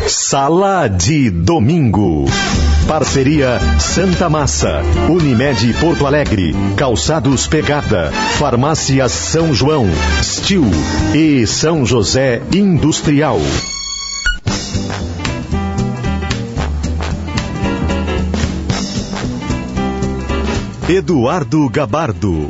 Sala de Domingo. Parceria Santa Massa, Unimed Porto Alegre, Calçados Pegada, Farmácia São João, Stil e São José Industrial. Eduardo Gabardo.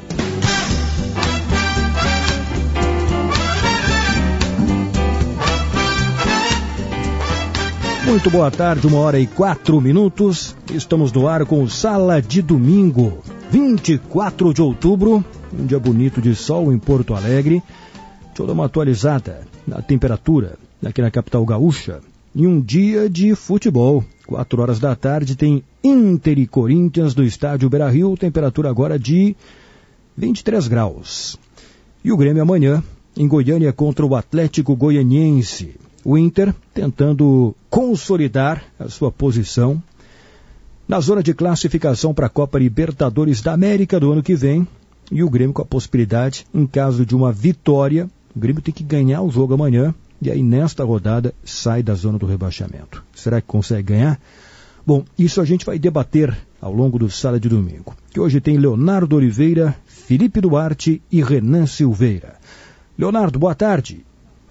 Muito boa tarde, 1h04. Estamos no ar com o Sala de Domingo, 24 de outubro, um dia bonito de sol em Porto Alegre. Deixa eu dar uma atualizada na temperatura aqui na capital gaúcha. E um dia de futebol, 4 horas da tarde, tem Inter e Corinthians do estádio Beira-Rio, temperatura agora de 23 graus. E o Grêmio amanhã, em Goiânia, contra o Atlético Goianiense. O Inter tentando consolidar a sua posição na zona de classificação para a Copa Libertadores da América do ano que vem. E o Grêmio com a possibilidade, em caso de uma vitória, o Grêmio tem que ganhar o jogo amanhã. E aí nesta rodada sai da zona do rebaixamento. Será que consegue ganhar? Bom, isso a gente vai debater ao longo do Sala de Domingo. Que hoje tem Leonardo Oliveira, Felipe Duarte e Renan Silveira. Leonardo, boa tarde.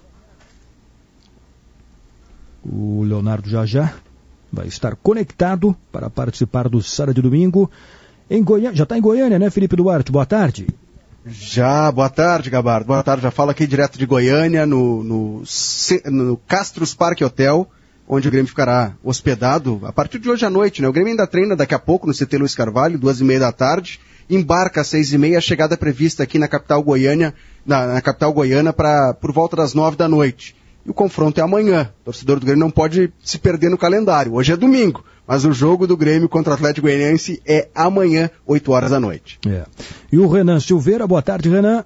O Leonardo já vai estar conectado para participar do Sala de Domingo. Em Goiânia, já está em Goiânia, né, Felipe Duarte? Boa tarde. Já, boa tarde, Gabardo. Boa tarde, já falo aqui direto de Goiânia, no Castros Parque Hotel, onde o Grêmio ficará hospedado a partir de hoje à noite, né? O Grêmio ainda treina daqui a pouco no CT Luiz Carvalho, 2h30 da tarde, embarca às 6h30, a chegada prevista aqui na capital goiana, por volta das 9 da noite. E o confronto é amanhã. O torcedor do Grêmio não pode se perder no calendário. Hoje é domingo, mas o jogo do Grêmio contra o Atlético Goianiense é amanhã, 8 horas da noite. E o Renan Silveira, boa tarde, Renan.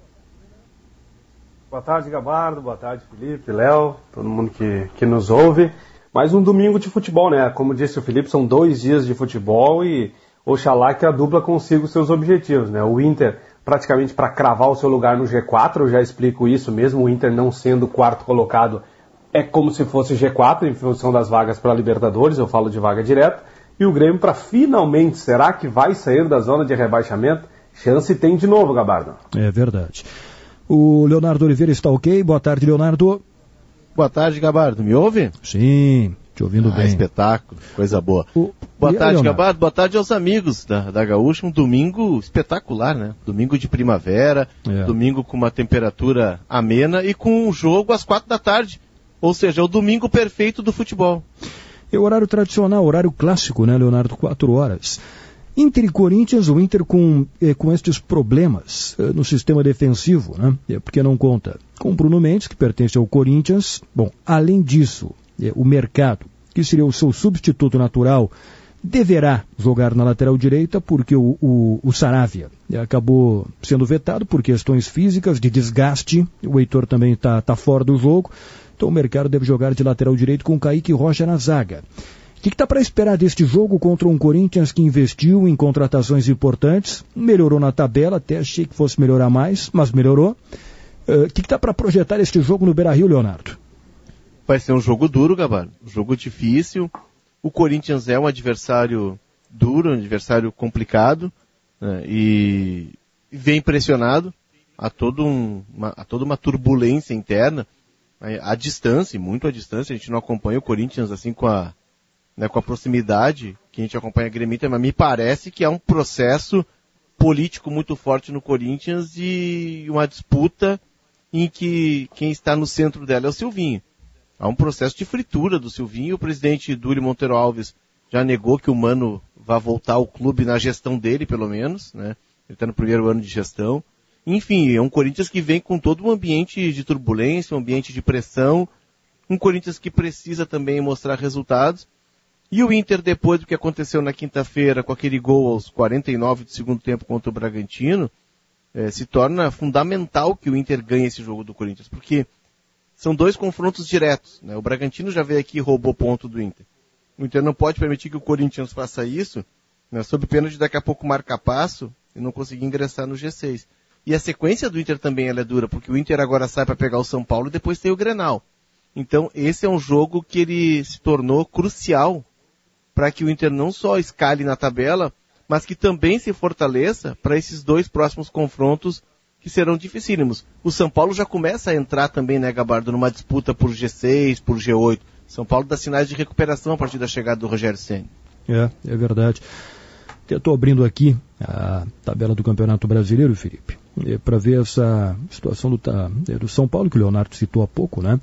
Boa tarde, Gabardo, boa tarde, Felipe, Léo, todo mundo que nos ouve. Mais um domingo de futebol, né? Como disse o Felipe, são 2 dias de futebol e oxalá que a dupla consiga os seus objetivos, né? O Inter praticamente para cravar o seu lugar no G4, eu já explico isso mesmo, o Inter não sendo o quarto colocado, é como se fosse G4 em função das vagas para a Libertadores, eu falo de vaga direta, e o Grêmio para finalmente, será que vai sair da zona de rebaixamento? Chance tem de novo, Gabardo. É verdade. O Leonardo Oliveira está ok, boa tarde, Leonardo. Boa tarde, Gabardo, me ouve? Sim, te ouvindo bem. Espetáculo, coisa boa. Boa tarde, Gabardo, boa tarde aos amigos da Gaúcha, um domingo espetacular, né? Domingo de primavera, domingo com uma temperatura amena e com um jogo às 4 da tarde, ou seja, é o domingo perfeito do futebol. É o horário tradicional, horário clássico, né, Leonardo? 4 horas. Inter e Corinthians, o Inter com estes problemas no sistema defensivo, né? Porque não conta com o Bruno Mendes, que pertence ao Corinthians. Bom, além disso, o Mercado, que seria o seu substituto natural, deverá jogar na lateral direita, porque o Saravia acabou sendo vetado por questões físicas, de desgaste. O Heitor também está fora do jogo. Então o Mercado deve jogar de lateral direito com o Kaique Rocha na zaga. O que está para esperar deste jogo contra um Corinthians que investiu em contratações importantes, melhorou na tabela, até achei que fosse melhorar mais, mas melhorou. O que está para projetar este jogo no Beira-Rio, Leonardo? Vai ser um jogo duro, Gabardo, um jogo difícil. O Corinthians é um adversário duro, um adversário complicado, né, e vem pressionado a toda uma turbulência interna, à distância, muito à distância. A gente não acompanha o Corinthians assim com a proximidade que a gente acompanha a Grêmio, mas me parece que há um processo político muito forte no Corinthians e uma disputa em que quem está no centro dela é o Silvinho. Há um processo de fritura do Silvinho. O presidente Dúlio Monteiro Alves já negou que o Mano vá voltar ao clube na gestão dele, pelo menos, né? Ele está no primeiro ano de gestão. Enfim, é um Corinthians que vem com todo um ambiente de turbulência, um ambiente de pressão, um Corinthians que precisa também mostrar resultados. E o Inter, depois do que aconteceu na quinta-feira, com aquele gol aos 49 do segundo tempo contra o Bragantino, se torna fundamental que o Inter ganhe esse jogo do Corinthians, porque são 2 confrontos diretos, né? O Bragantino já veio aqui e roubou ponto do Inter. O Inter não pode permitir que o Corinthians faça isso, né, sob pena de daqui a pouco marcar passo e não conseguir ingressar no G6. E a sequência do Inter também ela é dura, porque o Inter agora sai para pegar o São Paulo e depois tem o Grenal. Então, esse é um jogo que ele se tornou crucial para que o Inter não só escale na tabela, mas que também se fortaleça para esses 2 próximos confrontos que serão dificílimos. O São Paulo já começa a entrar também, né, Gabardo, numa disputa por G6, por G8. São Paulo dá sinais de recuperação a partir da chegada do Rogério Ceni. É verdade. Estou abrindo aqui a tabela do Campeonato Brasileiro, Felipe, para ver essa situação do São Paulo, que o Leonardo citou há pouco, né?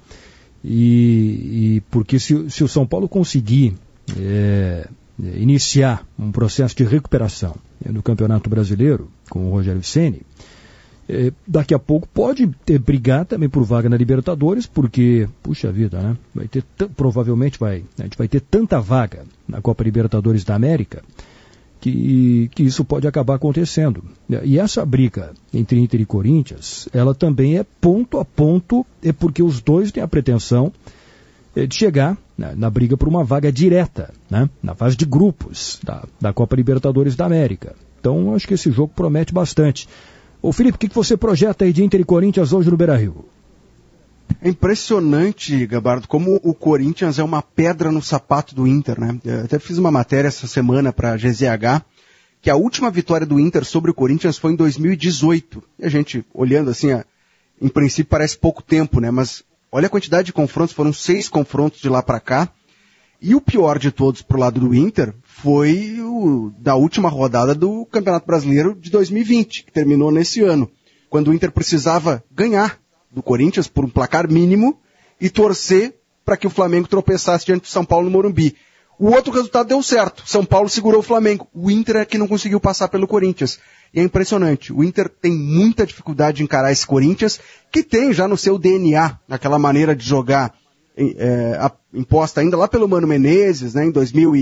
E porque se o São Paulo conseguir iniciar um processo de recuperação no Campeonato Brasileiro com o Rogério Ceni, daqui a pouco pode brigar também por vaga na Libertadores, porque, puxa vida, né? Provavelmente a gente vai ter tanta vaga na Copa Libertadores da América que isso pode acabar acontecendo. E essa briga entre Inter e Corinthians, ela também é ponto a ponto, porque os dois têm a pretensão de chegar na briga por uma vaga direta, né? Na fase de grupos da Copa Libertadores da América. Então, acho que esse jogo promete bastante. Ô Felipe, o que você projeta aí de Inter e Corinthians hoje no Beira-Rio? É impressionante, Gabardo, como o Corinthians é uma pedra no sapato do Inter, né? Eu até fiz uma matéria essa semana para a GZH, que a última vitória do Inter sobre o Corinthians foi em 2018. E a gente, olhando assim, em princípio parece pouco tempo, né? Mas olha a quantidade de confrontos, foram 6 confrontos de lá para cá. E o pior de todos pro lado do Inter foi o da última rodada do Campeonato Brasileiro de 2020, que terminou nesse ano, quando o Inter precisava ganhar do Corinthians por um placar mínimo e torcer para que o Flamengo tropeçasse diante do São Paulo no Morumbi. O outro resultado deu certo. São Paulo segurou o Flamengo. O Inter é que não conseguiu passar pelo Corinthians. E é impressionante. O Inter tem muita dificuldade de encarar esse Corinthians, que tem já no seu DNA, aquela maneira de jogar imposta ainda lá pelo Mano Menezes, né, em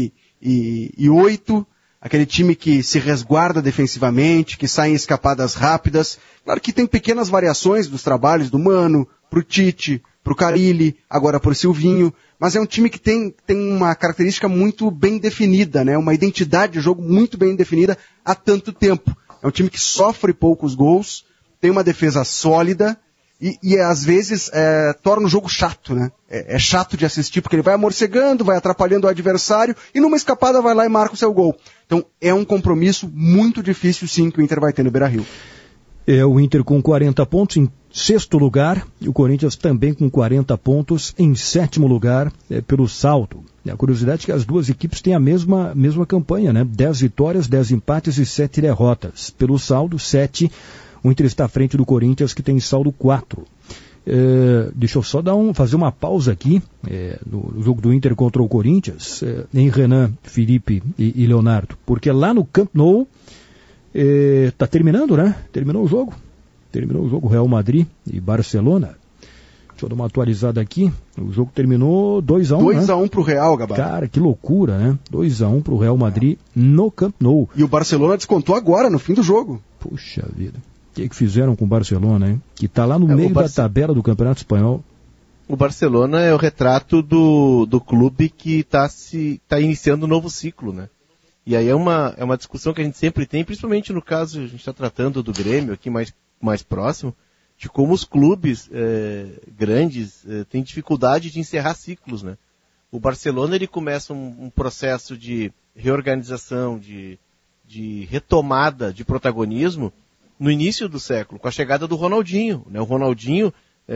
2008, aquele time que se resguarda defensivamente, que sai em escapadas rápidas. Claro que tem pequenas variações dos trabalhos do Mano, pro Tite, pro Carille, agora pro Silvinho, mas é um time que tem uma característica muito bem definida, né, uma identidade de jogo muito bem definida há tanto tempo. É um time que sofre poucos gols, tem uma defesa sólida, e às vezes torna o jogo chato, né? É chato de assistir, porque ele vai amorcegando, vai atrapalhando o adversário, e numa escapada vai lá e marca o seu gol. Então é um compromisso muito difícil, sim, que o Inter vai ter no Beira-Rio. O Inter com 40 pontos em 6º lugar, e o Corinthians também com 40 pontos em 7º lugar pelo saldo. A curiosidade é que as duas equipes têm a mesma campanha, né? 10 vitórias, 10 empates e 7 derrotas. Pelo saldo, 7. O Inter está à frente do Corinthians, que tem saldo 4. Deixa eu só fazer uma pausa aqui no jogo do Inter contra o Corinthians, em Renan, Felipe e Leonardo, porque lá no Camp Nou está terminando, né? Terminou o jogo Real Madrid e Barcelona. Deixa eu dar uma atualizada aqui. O jogo terminou 2-1, 2-1 pro Real, Gabardo. Cara, que loucura, né? 2-1 pro Real Madrid no Camp Nou. E o Barcelona descontou agora, no fim do jogo. Puxa vida. O que fizeram com o Barcelona, hein? Que está lá no meio da tabela do Campeonato Espanhol. O Barcelona é o retrato do clube que está iniciando um novo ciclo, né? E aí é uma discussão que a gente sempre tem, principalmente no caso, a gente está tratando do Grêmio aqui mais próximo, de como os clubes grandes têm dificuldade de encerrar ciclos, né? O Barcelona ele começa um processo de reorganização, de retomada de protagonismo no início do século, com a chegada do Ronaldinho, né? O Ronaldinho,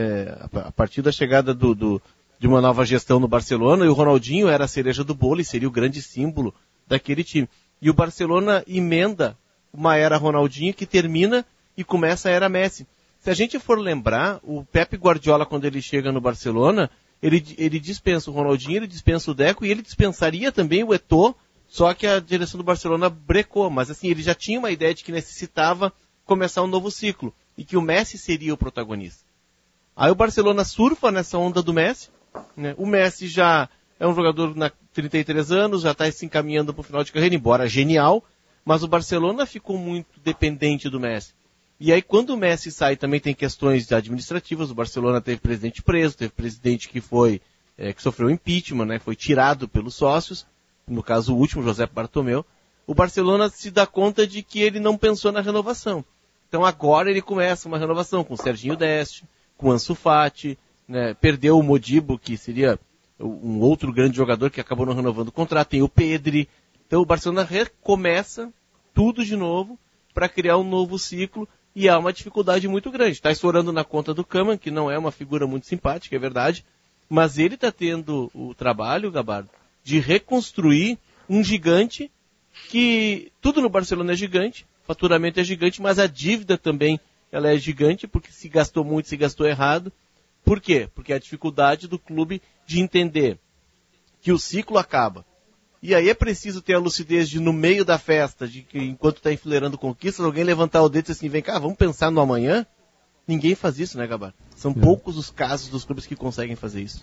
a partir da chegada de uma nova gestão no Barcelona, e o Ronaldinho era a cereja do bolo e seria o grande símbolo daquele time. E o Barcelona emenda uma era Ronaldinho que termina e começa a era Messi. Se a gente for lembrar, o Pep Guardiola, quando ele chega no Barcelona, ele dispensa o Ronaldinho, ele dispensa o Deco e ele dispensaria também o Eto'o, só que a direção do Barcelona brecou. Mas assim, ele já tinha uma ideia de que necessitava começar um novo ciclo e que o Messi seria o protagonista. Aí o Barcelona surfa nessa onda do Messi, né? O Messi já é um jogador com 33 anos, já está se encaminhando para o final de carreira, embora genial, mas o Barcelona ficou muito dependente do Messi. E aí quando o Messi sai também tem questões administrativas, o Barcelona teve presidente preso, teve presidente que sofreu impeachment, né? Foi tirado pelos sócios, no caso o último, José Bartomeu. O Barcelona se dá conta de que ele não pensou na renovação. Então agora ele começa uma renovação com o Serginho Deste, com o Ansu Fati, né, perdeu o Modibo, que seria um outro grande jogador que acabou não renovando o contrato, tem o Pedri. Então o Barcelona recomeça tudo de novo para criar um novo ciclo e há uma dificuldade muito grande. Está estourando na conta do Koeman, que não é uma figura muito simpática, é verdade, mas ele está tendo o trabalho, Gabardo, de reconstruir um gigante que tudo no Barcelona é gigante, faturamento é gigante, mas a dívida também ela é gigante, porque se gastou muito, se gastou errado. Por quê? Porque a dificuldade do clube de entender que o ciclo acaba. E aí é preciso ter a lucidez de, no meio da festa, de que enquanto está enfileirando conquistas, alguém levantar o dedo e dizer assim, vem cá, vamos pensar no amanhã? Ninguém faz isso, né, Gabar? São poucos os casos dos clubes que conseguem fazer isso.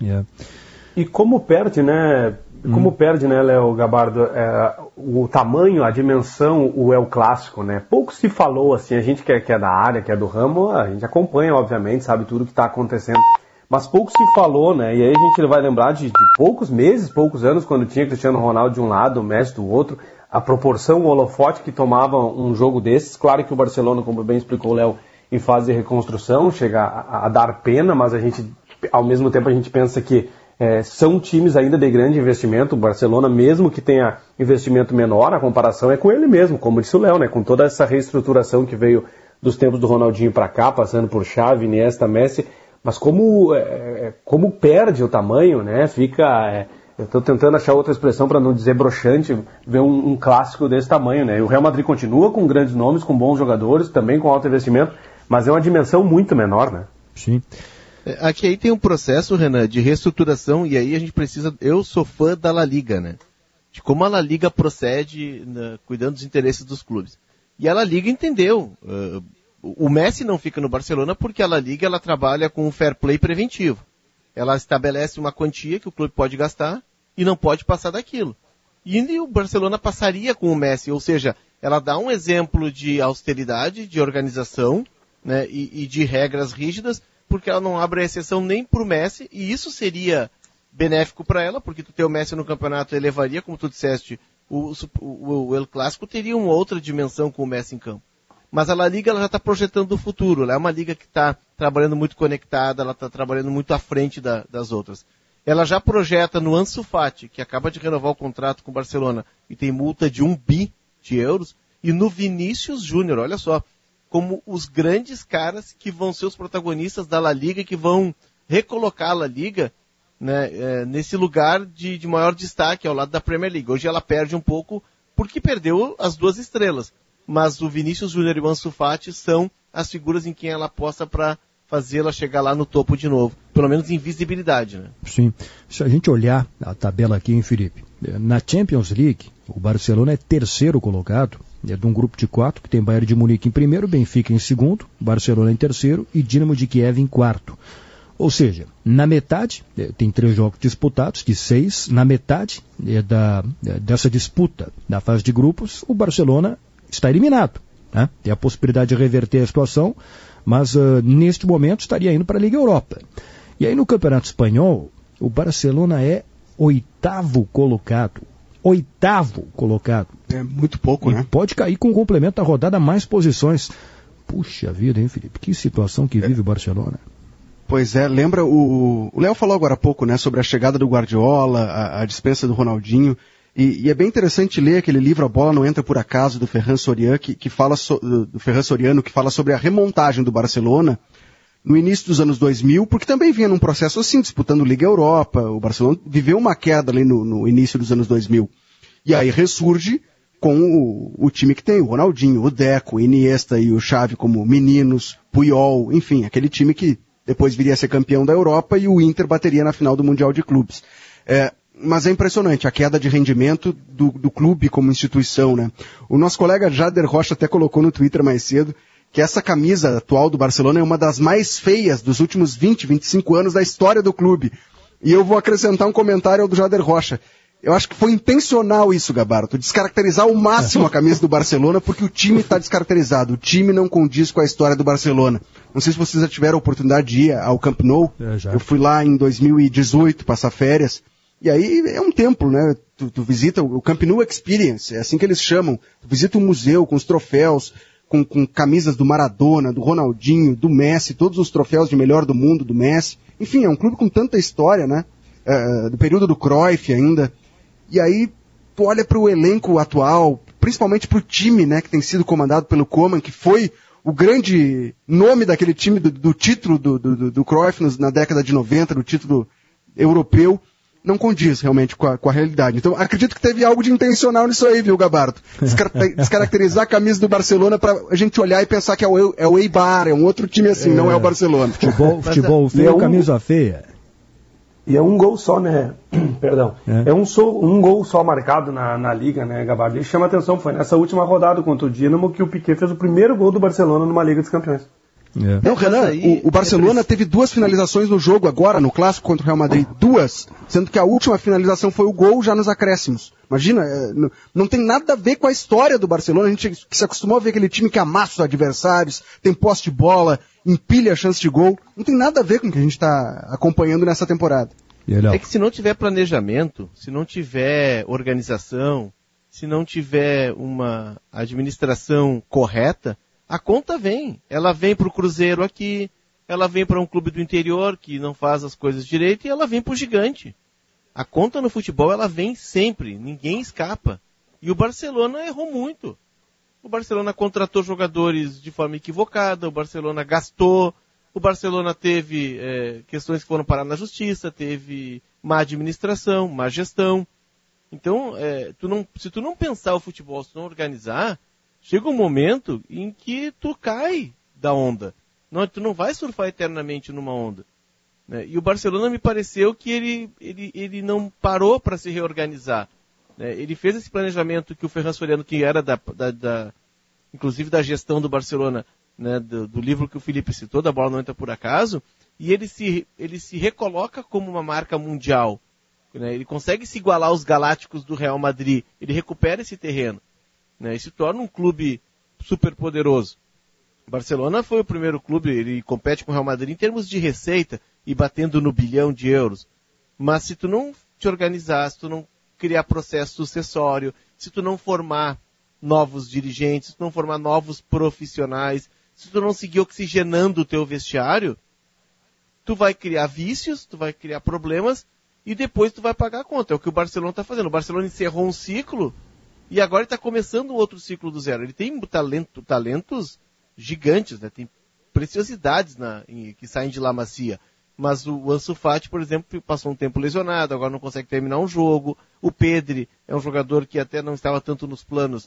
E como perde, né, Léo Gabardo, o tamanho, a dimensão, o El Clássico, né? Pouco se falou, assim, a gente que é da área, que é do ramo, a gente acompanha, obviamente, sabe tudo o que está acontecendo. Mas pouco se falou, né? E aí a gente vai lembrar de poucos meses, poucos anos, quando tinha Cristiano Ronaldo de um lado, Messi do outro, a proporção, o holofote que tomava um jogo desses. Claro que o Barcelona, como bem explicou o Léo, em fase de reconstrução, chega a dar pena, mas a gente, ao mesmo tempo, a gente pensa que são times ainda de grande investimento. O Barcelona, mesmo que tenha investimento menor, a comparação é com ele mesmo, como disse o Léo, né? Com toda essa reestruturação que veio dos tempos do Ronaldinho para cá, passando por Xavi, Iniesta, Messi. Mas como perde o tamanho, né? Fica... eu estou tentando achar outra expressão para não dizer broxante, ver um clássico desse tamanho, né? E o Real Madrid continua com grandes nomes, com bons jogadores, também com alto investimento, mas é uma dimensão muito menor, né? Sim. Aqui aí tem um processo, Renan, de reestruturação, e aí a gente precisa... Eu sou fã da La Liga, né? De como a La Liga procede cuidando dos interesses dos clubes. E a La Liga entendeu... O Messi não fica no Barcelona porque a La Liga ela trabalha com o fair play preventivo. Ela estabelece uma quantia que o clube pode gastar e não pode passar daquilo. E o Barcelona passaria com o Messi, ou seja, ela dá um exemplo de austeridade, de organização, né, e de regras rígidas, porque ela não abre exceção nem para o Messi, e isso seria benéfico para ela, porque tu ter o Messi no campeonato elevaria, como tu disseste, o El Clássico teria uma outra dimensão com o Messi em campo. Mas a La Liga ela já está projetando o futuro. Ela é uma liga que está trabalhando muito conectada, ela está trabalhando muito à frente das outras. Ela já projeta no Ansu Fati, que acaba de renovar o contrato com o Barcelona e tem multa de 1 bi de euros, e no Vinícius Júnior, olha só, como os grandes caras que vão ser os protagonistas da La Liga, que vão recolocar a La Liga, né, nesse lugar de maior destaque ao lado da Premier League. Hoje ela perde um pouco porque perdeu as duas estrelas. Mas o Vinícius Júnior e o Ansu Fati são as figuras em quem ela aposta para fazê-la chegar lá no topo de novo. Pelo menos em visibilidade, né? Sim. Se a gente olhar a tabela aqui, hein, Felipe? Na Champions League, o Barcelona é terceiro colocado, é de um grupo de 4, que tem Bayern de Munique em primeiro, Benfica em segundo, Barcelona em terceiro e Dinamo de Kiev em quarto. Ou seja, na metade, tem 3 jogos disputados, de 6, na metade dessa disputa da fase de grupos, o Barcelona está eliminado, né? Tem a possibilidade de reverter a situação, mas neste momento estaria indo para a Liga Europa. E aí no Campeonato Espanhol, o Barcelona é 8º colocado. 8º colocado. É muito pouco, né? Pode cair com o complemento da rodada mais posições. Puxa vida, hein, Felipe? Que situação que vive o Barcelona. Pois é, lembra, o Léo falou agora há pouco, né, sobre a chegada do Guardiola, a dispensa do Ronaldinho. E é bem interessante ler aquele livro A Bola Não Entra Por Acaso, do Ferran Soriano, que fala sobre a remontagem do Barcelona no início dos anos 2000, porque também vinha num processo assim, disputando Liga Europa. O Barcelona viveu uma queda ali no início dos anos 2000. E aí ressurge com o time que tem, o Ronaldinho, o Deco, o Iniesta e o Xavi como meninos, Puyol, enfim, aquele time que depois viria a ser campeão da Europa e o Inter bateria na final do Mundial de Clubes. Mas é impressionante a queda de rendimento do clube como instituição, né? O nosso colega Jader Rocha até colocou no Twitter mais cedo que essa camisa atual do Barcelona é uma das mais feias dos últimos 20, 25 anos da história do clube. E eu vou acrescentar um comentário ao do Jader Rocha. Eu acho que foi intencional isso, Gabardo, descaracterizar ao máximo a camisa do Barcelona, porque o time está descaracterizado. O time não condiz com a história do Barcelona. Não sei se vocês já tiveram a oportunidade de ir ao Camp Nou. Eu fui lá em 2018 passar férias. E aí é um templo, né? Tu visita o Camp Nou Experience, é assim que eles chamam. Tu visita um museu com os troféus, com camisas do Maradona, do Ronaldinho, do Messi, todos os troféus de melhor do mundo do Messi. Enfim, é um clube com tanta história, né? Do período do Cruyff ainda. E aí, tu olha para o elenco atual, principalmente para o time, né, que tem sido comandado pelo Koeman, que foi o grande nome daquele time do título do Cruyff na década de 90, do título europeu, não condiz realmente com a realidade. Então, acredito que teve algo de intencional nisso aí, viu, Gabardo? Descaracterizar a camisa do Barcelona para a gente olhar e pensar que é o Eibar, é um outro time assim, não é o Barcelona. Futebol feio, camisa feia. E é um gol só, né? Perdão. É um gol só marcado na Liga, né, Gabardo? E chama atenção, foi nessa última rodada contra o Dinamo que o Piquet fez o primeiro gol do Barcelona numa Liga dos Campeões. Não, Renan, o Barcelona teve 2 finalizações no jogo agora, no clássico contra o Real Madrid, 2, sendo que a última finalização foi o gol já nos acréscimos. Imagina, não tem nada a ver com a história do Barcelona, a gente se acostumou a ver aquele time que amassa os adversários, tem posse de bola, empilha a chance de gol, não tem nada a ver com o que a gente está acompanhando nessa temporada. É que se não tiver planejamento, se não tiver organização, se não tiver uma administração correta, a conta vem. Ela vem para o Cruzeiro aqui, ela vem para um clube do interior que não faz as coisas direito e ela vem para o gigante. A conta no futebol, ela vem sempre, ninguém escapa. E o Barcelona errou muito. O Barcelona contratou jogadores de forma equivocada, o Barcelona gastou, o Barcelona teve questões que foram parar na justiça, teve má administração, má gestão. Então, se tu não pensar o futebol, se tu não organizar, chega um momento em que tu cai da onda. Não, tu não vai surfar eternamente numa onda. Né? E o Barcelona me pareceu que ele não parou para se reorganizar. Né? Ele fez esse planejamento que o Ferran Soriano, que era inclusive da gestão do Barcelona, né, do livro que o Felipe citou, da Bola Não Entra Por Acaso, e ele se recoloca como uma marca mundial. Né? Ele consegue se igualar aos galácticos do Real Madrid. Ele recupera esse terreno. Né, e se torna um clube super poderoso. O Barcelona foi o primeiro clube, ele compete com o Real Madrid em termos de receita e batendo no 1 bilhão de euros. Mas se tu não te organizar, se tu não criar processo sucessório, se tu não formar novos dirigentes, se tu não formar novos profissionais, se tu não seguir oxigenando o teu vestiário, tu vai criar vícios, tu vai criar problemas e depois tu vai pagar a conta. É o que o Barcelona está fazendo. O Barcelona encerrou um ciclo e agora ele está começando um outro ciclo do zero. Ele tem talentos gigantes, né? Tem preciosidades que saem de La Masia. Mas o Ansu Fati, por exemplo, passou um tempo lesionado, agora não consegue terminar um jogo. O Pedri é um jogador que até não estava tanto nos planos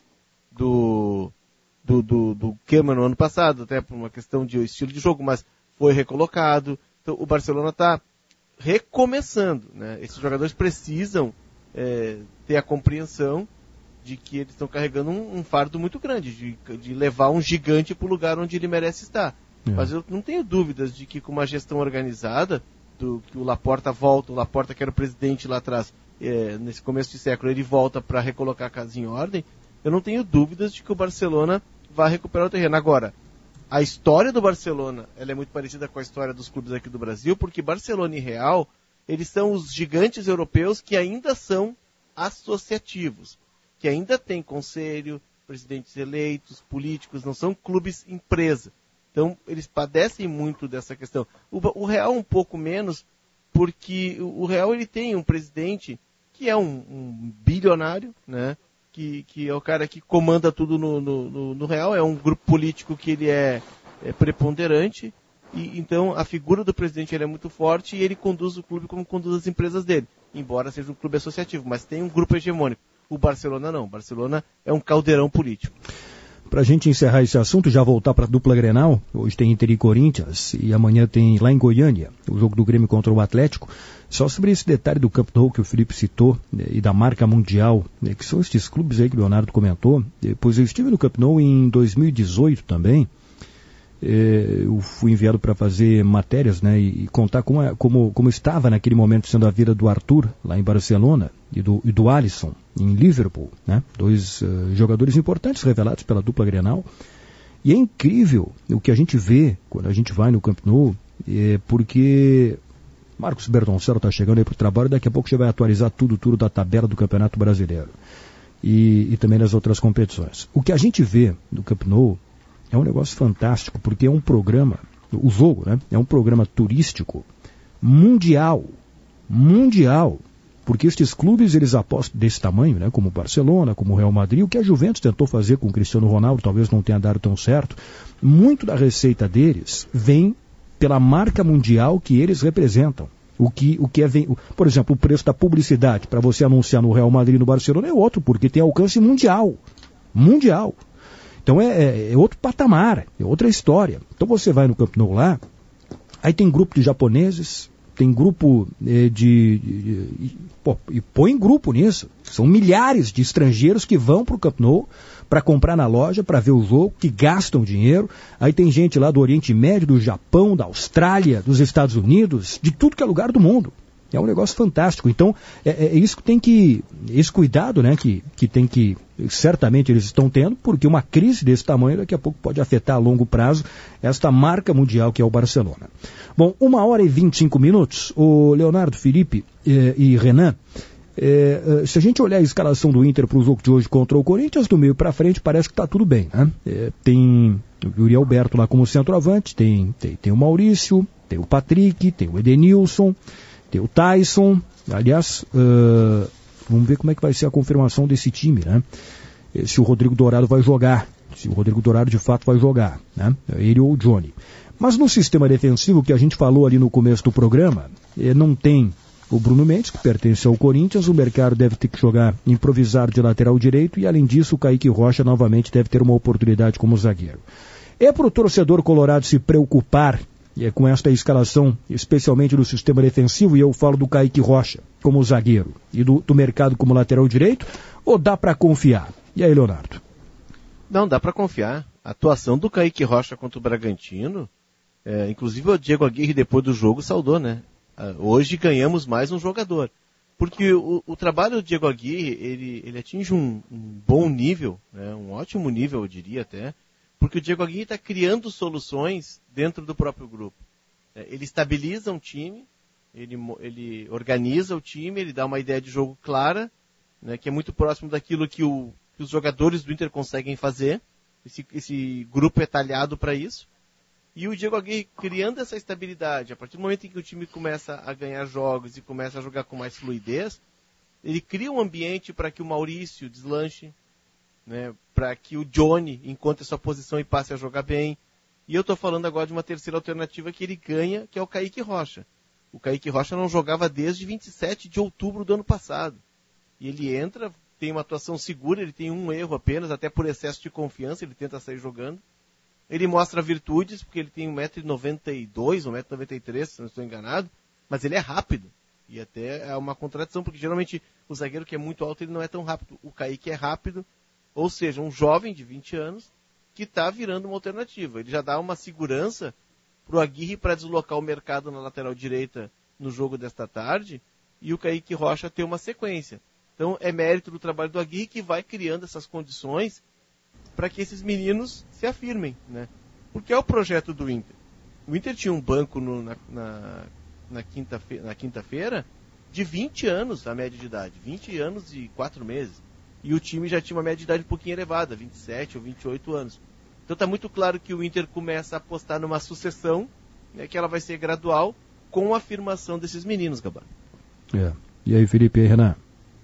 do Koeman no ano passado, até por uma questão de estilo de jogo, mas foi recolocado. Então o Barcelona está recomeçando. Né? Esses jogadores precisam ter a compreensão de que eles estão carregando um fardo muito grande, de levar um gigante para o lugar onde ele merece estar. Mas eu não tenho dúvidas de que com uma gestão organizada, que o Laporta volta, o Laporta que era o presidente lá atrás, nesse começo de século, ele volta para recolocar a casa em ordem, eu não tenho dúvidas de que o Barcelona vai recuperar o terreno. Agora, a história do Barcelona, ela é muito parecida com a história dos clubes aqui do Brasil, porque Barcelona e Real, eles são os gigantes europeus que ainda são associativos, que ainda tem conselho, presidentes eleitos, políticos, não são clubes empresa. Então, eles padecem muito dessa questão. O Real um pouco menos, porque o Real ele tem um presidente que é um bilionário, né? Que é o cara que comanda tudo no Real, é um grupo político que ele é preponderante, e então a figura do presidente ele é muito forte e ele conduz o clube como conduz as empresas dele, embora seja um clube associativo, mas tem um grupo hegemônico. O Barcelona não. O Barcelona é um caldeirão político. Para a gente encerrar esse assunto, já voltar para a dupla Grenal, hoje tem Inter e Corinthians, e amanhã tem lá em Goiânia, o jogo do Grêmio contra o Atlético. Só sobre esse detalhe do Camp Nou que o Felipe citou, e da marca mundial, que são esses clubes aí que o Leonardo comentou. Pois eu estive no Camp Nou em 2018 também. Eu fui enviado para fazer matérias, né, e contar como estava naquele momento sendo a vida do Arthur, lá em Barcelona, e do Alisson, em Liverpool, né, dois jogadores importantes revelados pela dupla Grenal. E é incrível o que a gente vê quando a gente vai no Camp Nou, porque Marcos Bertoncello está chegando aí para o trabalho, daqui a pouco você vai atualizar tudo da tabela do Campeonato Brasileiro e também das outras competições. O que a gente vê no Camp Nou é um negócio fantástico, porque é um programa, o jogo, né? É um programa turístico mundial, porque estes clubes, eles apostam desse tamanho, né? Como o Barcelona, como o Real Madrid, o que a Juventus tentou fazer com o Cristiano Ronaldo, talvez não tenha dado tão certo, muito da receita deles vem pela marca mundial que eles representam. Por exemplo, o preço da publicidade para você anunciar no Real Madrid e no Barcelona é outro, porque tem alcance mundial. Então é outro patamar, é outra história. Então você vai no Camp Nou lá, aí tem grupo de japoneses, tem grupo e põe grupo nisso. São milhares de estrangeiros que vão para o Camp Nou para comprar na loja, para ver o jogo, que gastam dinheiro. Aí tem gente lá do Oriente Médio, do Japão, da Austrália, dos Estados Unidos, de tudo que é lugar do mundo. É um negócio fantástico. Então, é isso que tem que... Esse cuidado, né, que tem que... Certamente eles estão tendo, porque uma crise desse tamanho daqui a pouco pode afetar a longo prazo esta marca mundial que é o Barcelona. Bom, 1h25. O Leonardo, Felipe e Renan... se a gente olhar a escalação do Inter para o jogo de hoje contra o Corinthians, do meio para frente parece que está tudo bem, né? Tem o Yuri Alberto lá como centroavante, tem o Maurício, tem o Patrick, tem o Edenilson, tem o Tyson. Aliás, vamos ver como é que vai ser a confirmação desse time, né? Se o Rodrigo Dourado vai jogar, se o Rodrigo Dourado de fato vai jogar, né? Ele ou o Johnny. Mas no sistema defensivo que a gente falou ali no começo do programa, não tem o Bruno Mendes, que pertence ao Corinthians. O Mercado deve ter que jogar improvisado de lateral direito e, além disso, o Kaique Rocha novamente deve ter uma oportunidade como zagueiro. É para o torcedor colorado se preocupar com esta escalação, especialmente no sistema defensivo, e eu falo do Kaique Rocha como zagueiro e do Mercado como lateral direito, ou dá para confiar? E aí, Leonardo? Não, dá para confiar. A atuação do Kaique Rocha contra o Bragantino, inclusive o Diego Aguirre depois do jogo saudou, né? Hoje ganhamos mais um jogador. Porque o trabalho do Diego Aguirre, ele atinge um bom nível, né, um ótimo nível, eu diria até, porque o Diego Aguirre está criando soluções dentro do próprio grupo. Ele estabiliza um time, ele organiza o time, ele dá uma ideia de jogo clara, né, que é muito próximo daquilo que os jogadores do Inter conseguem fazer. Esse grupo é talhado para isso. E o Diego Aguirre criando essa estabilidade, a partir do momento em que o time começa a ganhar jogos e começa a jogar com mais fluidez, ele cria um ambiente para que o Maurício deslanche, né, para que o Johnny encontre sua posição e passe a jogar bem. E eu estou falando agora de uma terceira alternativa que ele ganha, que é o Kaique Rocha. O Kaique Rocha não jogava desde 27 de outubro do ano passado. E ele entra, tem uma atuação segura, ele tem um erro apenas, até por excesso de confiança, ele tenta sair jogando. Ele mostra virtudes, porque ele tem 1,92m, 1,93m, se não estou enganado, mas ele é rápido. E até é uma contradição, porque geralmente o zagueiro que é muito alto, ele não é tão rápido. O Kaique é rápido, ou seja, um jovem de 20 anos que está virando uma alternativa. Ele já dá uma segurança para o Aguirre para deslocar o Mercado na lateral direita no jogo desta tarde, e o Kaique Rocha ter uma sequência. Então é mérito do trabalho do Aguirre que vai criando essas condições para que esses meninos se afirmem, né? Porque é o projeto do Inter. O Inter tinha um banco na quinta-feira de 20 anos a média de idade, 20 anos e 4 meses. E o time já tinha uma média de idade um pouquinho elevada, 27 ou 28 anos. Então está muito claro que o Inter começa a apostar numa sucessão, né, que ela vai ser gradual, com a afirmação desses meninos, Gabá. E aí, Felipe e Renan?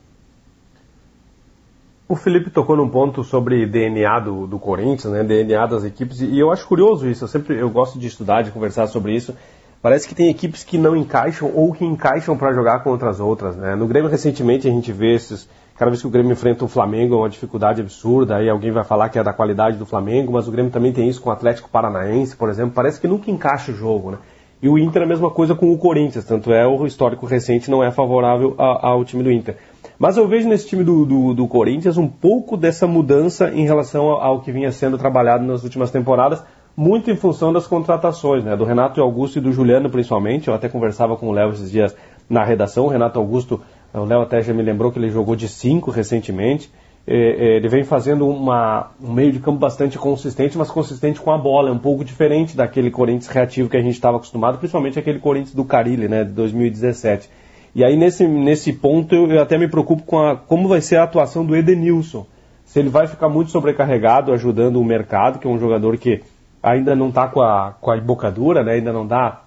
O Felipe tocou num ponto sobre DNA do Corinthians, né, DNA das equipes, e eu acho curioso isso, eu gosto de estudar, de conversar sobre isso. Parece que tem equipes que não encaixam ou que encaixam para jogar contra as outras, né? No Grêmio, recentemente, a gente vê cada vez que o Grêmio enfrenta o Flamengo é uma dificuldade absurda, aí alguém vai falar que é da qualidade do Flamengo, mas o Grêmio também tem isso com o Atlético Paranaense, por exemplo, parece que nunca encaixa o jogo, né? E o Inter é a mesma coisa com o Corinthians, tanto é o histórico recente não é favorável ao time do Inter. Mas eu vejo nesse time do Corinthians um pouco dessa mudança em relação ao que vinha sendo trabalhado nas últimas temporadas, muito em função das contratações, né? Do Renato Augusto e do Juliano principalmente. Eu até conversava com o Léo esses dias na redação. O Renato Augusto, o Léo até já me lembrou que ele jogou de 5 recentemente. Ele vem fazendo um meio de campo bastante consistente, mas consistente com a bola. É um pouco diferente daquele Corinthians reativo que a gente estava acostumado, principalmente aquele Corinthians do Carille, né, de 2017. E aí nesse ponto eu até me preocupo com como vai ser a atuação do Edenilson. se ele vai ficar muito sobrecarregado ajudando o mercado, que é um jogador que ainda não está com a embocadura, né? Ainda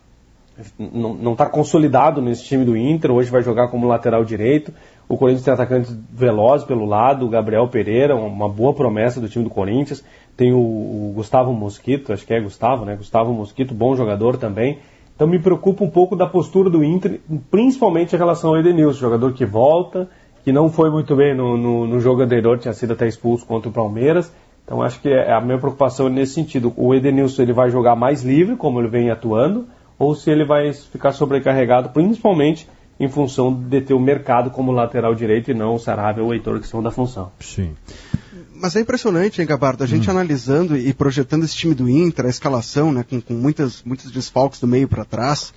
não está consolidado nesse time do Inter, hoje vai jogar como lateral direito. O Corinthians tem atacantes velozes pelo lado, o Gabriel Pereira, uma boa promessa do time do Corinthians. Tem o Gustavo Mosquito, acho que é Gustavo, né? Gustavo Mosquito, bom jogador também. Então me preocupa um pouco da postura do Inter, principalmente em relação ao Edenilson, jogador que volta, que não foi muito bem no jogo anterior, tinha sido até expulso contra o Palmeiras. Então acho que a minha preocupação é nesse sentido. O Edenilson ele vai jogar mais livre, como ele vem atuando, ou se ele vai ficar sobrecarregado, principalmente em função de ter o mercado como lateral direito e não o Sarabia ou o Heitor, que são da função. Sim. Mas é impressionante, hein, Gabardo? A gente analisando e projetando esse time do Inter, a escalação, né, com muitos desfalques do meio para trás,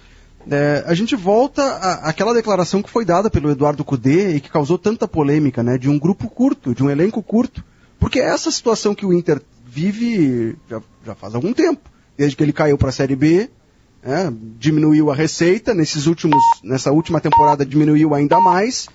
a gente volta àquela declaração que foi dada pelo Eduardo Cudê e que causou tanta polêmica, né, de um grupo curto, de um elenco curto. Porque é essa situação que o Inter vive já faz algum tempo. Desde que ele caiu para a Série B, diminuiu a receita, nessa última temporada diminuiu ainda mais.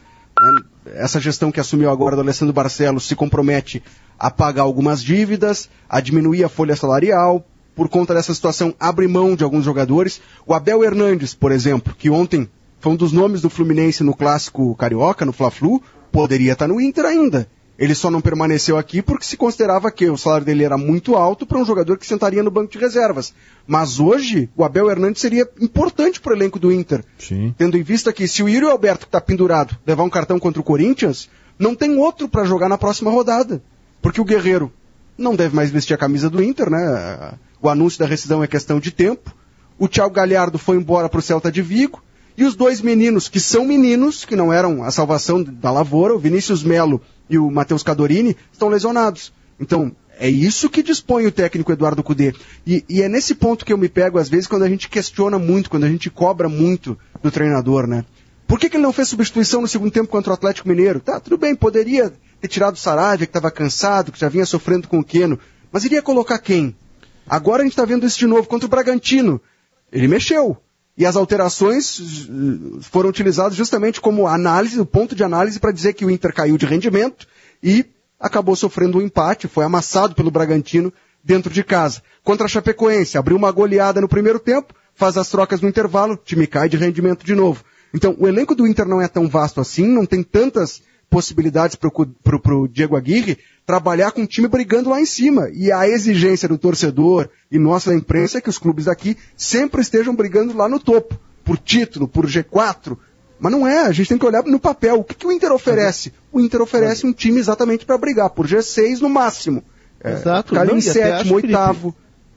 Essa gestão que assumiu agora do Alessandro Barcelos se compromete a pagar algumas dívidas, a diminuir a folha salarial. Por conta dessa situação, abre mão de alguns jogadores. O Abel Hernandes, por exemplo, que ontem foi um dos nomes do Fluminense no Clássico Carioca, no Fla-Flu, poderia estar no Inter ainda. Ele só não permaneceu aqui porque se considerava que o salário dele era muito alto para um jogador que sentaria no banco de reservas. Mas hoje, o Abel Hernandes seria importante para o elenco do Inter. Sim. Tendo em vista que se o Yuri Alberto, que está pendurado, levar um cartão contra o Corinthians, não tem outro para jogar na próxima rodada. Porque o Guerreiro não deve mais vestir a camisa do Inter, né? O anúncio da rescisão é questão de tempo. O Thiago Galhardo foi embora para o Celta de Vigo. E os dois meninos, que são meninos, que não eram a salvação da lavoura, o Vinícius Melo e o Matheus Cadorini, estão lesionados. Então, é isso que dispõe o técnico Eduardo Cudê. E é nesse ponto que eu me pego, às vezes, quando a gente questiona muito, quando a gente cobra muito do treinador, né? Por que ele não fez substituição no segundo tempo contra o Atlético Mineiro? Tá, tudo bem, poderia ter tirado o Saravia, que estava cansado, que já vinha sofrendo com o Queno, mas iria colocar quem? Agora a gente está vendo isso de novo contra o Bragantino. Ele mexeu. E as alterações foram utilizadas justamente como análise, o ponto de análise para dizer que o Inter caiu de rendimento e acabou sofrendo um empate, foi amassado pelo Bragantino dentro de casa. Contra a Chapecoense, abriu uma goleada no primeiro tempo, faz as trocas no intervalo, o time cai de rendimento de novo. Então, o elenco do Inter não é tão vasto assim, não tem tantas possibilidades pro Diego Aguirre trabalhar com o time brigando lá em cima. E a exigência do torcedor e nossa da imprensa é que os clubes daqui sempre estejam brigando lá no topo, por título, por G4. Mas não é, a gente tem que olhar no papel. O que o Inter oferece? O Inter oferece um time exatamente para brigar, por G6 no máximo. Exato. Ficar ali em sétimo, oitavo.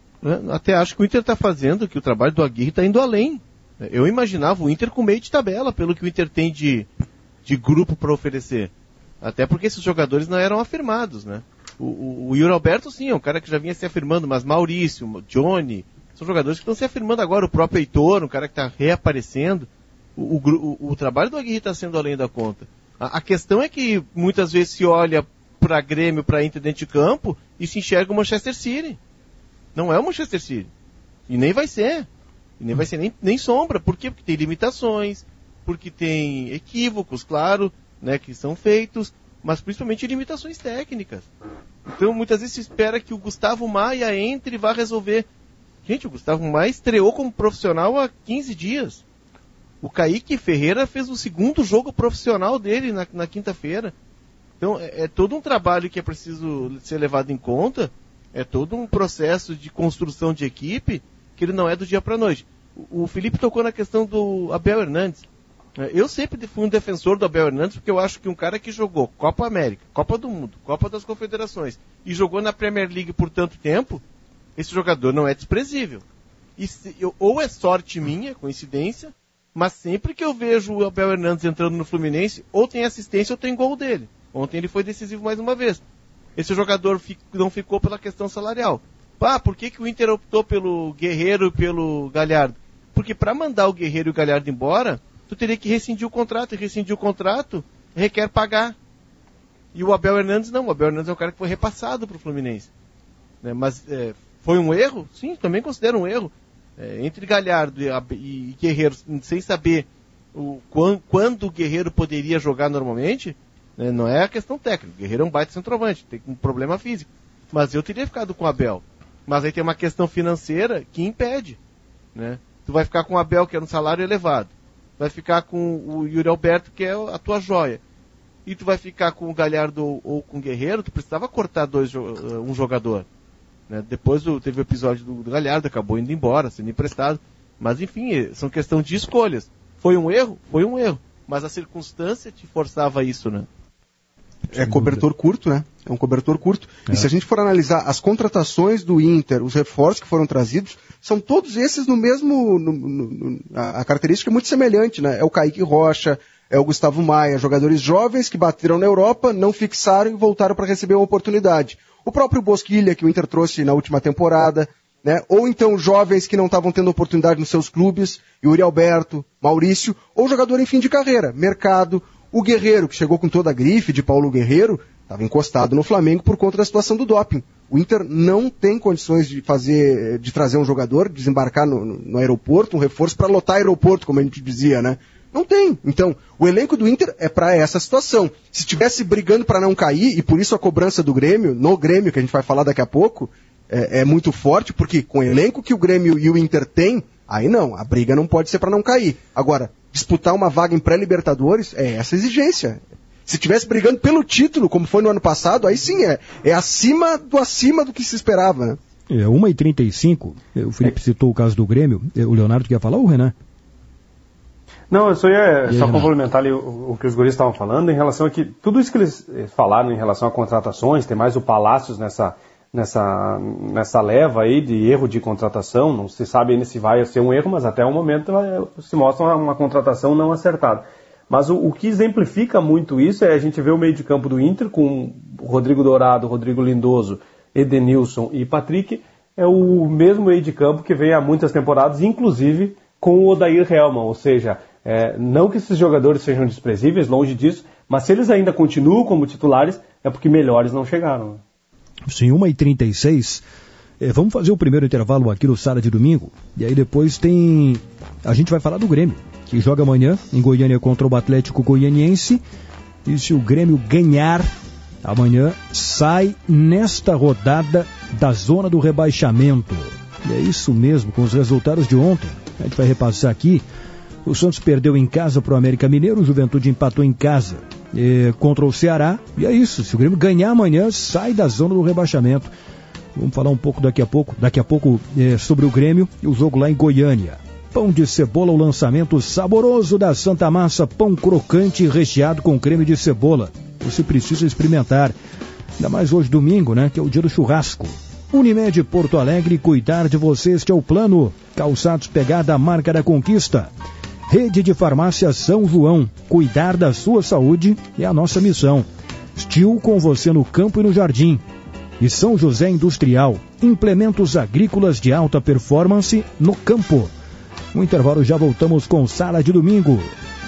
Até acho que o Inter está fazendo, que o trabalho do Aguirre está indo além. Eu imaginava o Inter com meio de tabela, pelo que o Inter tem de grupo para oferecer. Até porque esses jogadores não eram afirmados, né? O Yuri Alberto, sim, é um cara que já vinha se afirmando, mas Maurício, Johnny, são jogadores que estão se afirmando agora. O próprio Heitor, um cara que está reaparecendo. O trabalho do Aguirre está sendo além da conta. A questão é que muitas vezes se olha para Grêmio, para Inter dentro de campo e se enxerga o Manchester City. Não é o Manchester City. E nem vai ser. E nem vai ser nem sombra. Por quê? Porque tem limitações, porque tem equívocos, claro, né, que são feitos, mas principalmente limitações técnicas. Então, muitas vezes se espera que o Gustavo Maia entre e vá resolver. Gente, o Gustavo Maia estreou como profissional há 15 dias. O Kaique Ferreira fez o segundo jogo profissional dele na quinta-feira. Então, é todo um trabalho que é preciso ser levado em conta, é todo um processo de construção de equipe, que ele não é do dia para a noite. O Felipe tocou na questão do Abel Hernandes. Eu sempre fui um defensor do Abel Hernandes, porque eu acho que um cara que jogou Copa América, Copa do Mundo, Copa das Confederações, e jogou na Premier League por tanto tempo, esse jogador não é desprezível. Ou é sorte minha, coincidência, mas sempre que eu vejo o Abel Hernandes entrando no Fluminense, ou tem assistência ou tem gol dele. Ontem ele foi decisivo mais uma vez. Esse jogador não ficou pela questão salarial. Por que o Inter optou pelo Guerreiro e pelo Galhardo? Porque para mandar o Guerreiro e o Galhardo embora, tu teria que rescindir o contrato, e rescindir o contrato requer pagar. E o Abel Hernandes não, o Abel Hernandes é um cara que foi repassado para o Fluminense. Mas foi um erro? Sim, também considero um erro. Entre Galhardo e Guerreiro, sem saber quando o Guerreiro poderia jogar normalmente, Né? Não é a questão técnica. O Guerreiro é um baita centroavante, tem um problema físico. Mas eu teria ficado com o Abel. Mas aí tem uma questão financeira que impede. Né? Tu vai ficar com o Abel, que é um salário elevado. Vai ficar com o Yuri Alberto, que é a tua joia. E tu vai ficar com o Galhardo ou com o Guerreiro, tu precisava cortar um jogador. Né? Depois teve o episódio do Galhardo, acabou indo embora, sendo emprestado. Mas enfim, são questão de escolhas. Foi um erro? Foi um erro. Mas a circunstância te forçava isso, né? É cobertor curto, né? É um cobertor curto. E se a gente for analisar as contratações do Inter, os reforços que foram trazidos, são todos esses no mesmo... a característica é muito semelhante, né? É o Kaique Rocha, é o Gustavo Maia, jogadores jovens que bateram na Europa, não fixaram e voltaram para receber uma oportunidade. O próprio Bosquilha, que o Inter trouxe na última temporada, né? Ou então jovens que não estavam tendo oportunidade nos seus clubes, Yuri Alberto, Maurício, ou jogador em fim de carreira, Mercado, o Guerreiro, que chegou com toda a grife de Paulo Guerreiro, estava encostado no Flamengo por conta da situação do doping. O Inter não tem condições de trazer um jogador, desembarcar no aeroporto, um reforço para lotar aeroporto, como a gente dizia, né? Não tem. Então, o elenco do Inter é para essa situação. Se estivesse brigando para não cair, e por isso a cobrança do Grêmio, no Grêmio, que a gente vai falar daqui a pouco, é muito forte, porque com o elenco que o Grêmio e o Inter têm, aí não, a briga não pode ser para não cair. Agora, disputar uma vaga em pré-Libertadores é essa exigência. Se estivesse brigando pelo título, como foi no ano passado, aí sim é acima do que se esperava, né? 1h35, o Felipe citou o caso do Grêmio, o Leonardo quer falar ou o Renan? Não, eu só ia complementar ali o que os guris estavam falando em relação a que tudo isso que eles falaram em relação a contratações, tem mais o Palácios nessa leva aí de erro de contratação, não se sabe ainda se vai ser um erro, mas até o momento se mostra uma contratação não acertada. Mas o que exemplifica muito isso é a gente ver o meio de campo do Inter com Rodrigo Dourado, Rodrigo Lindoso, Edenilson e Patrick, é o mesmo meio de campo que vem há muitas temporadas, inclusive com o Odair Helman, ou seja, não que esses jogadores sejam desprezíveis, longe disso, mas se eles ainda continuam como titulares, é porque melhores não chegaram. Sim, 1h36, vamos fazer o primeiro intervalo aqui no Sala de Domingo, e aí depois a gente vai falar do Grêmio, que joga amanhã em Goiânia contra o Atlético Goianiense, e se o Grêmio ganhar amanhã, sai nesta rodada da zona do rebaixamento. E é isso mesmo, com os resultados de ontem, a gente vai repassar aqui. O Santos perdeu em casa para o América Mineiro, o Juventude empatou em casa contra o Ceará, e é isso, se o Grêmio ganhar amanhã, sai da zona do rebaixamento. Vamos falar um pouco daqui a pouco sobre o Grêmio e o jogo lá em Goiânia. Pão de cebola, o lançamento saboroso da Santa Massa, pão crocante recheado com creme de cebola. Você precisa experimentar, ainda mais hoje domingo, né, que é o dia do churrasco. Unimed Porto Alegre, cuidar de você, este é o plano. Calçados Pegada, marca da conquista. Rede de Farmácia São João, cuidar da sua saúde é a nossa missão. Steel com você no campo e no jardim. E São José Industrial, implementos agrícolas de alta performance no campo. No intervalo já voltamos com Sala de Domingo.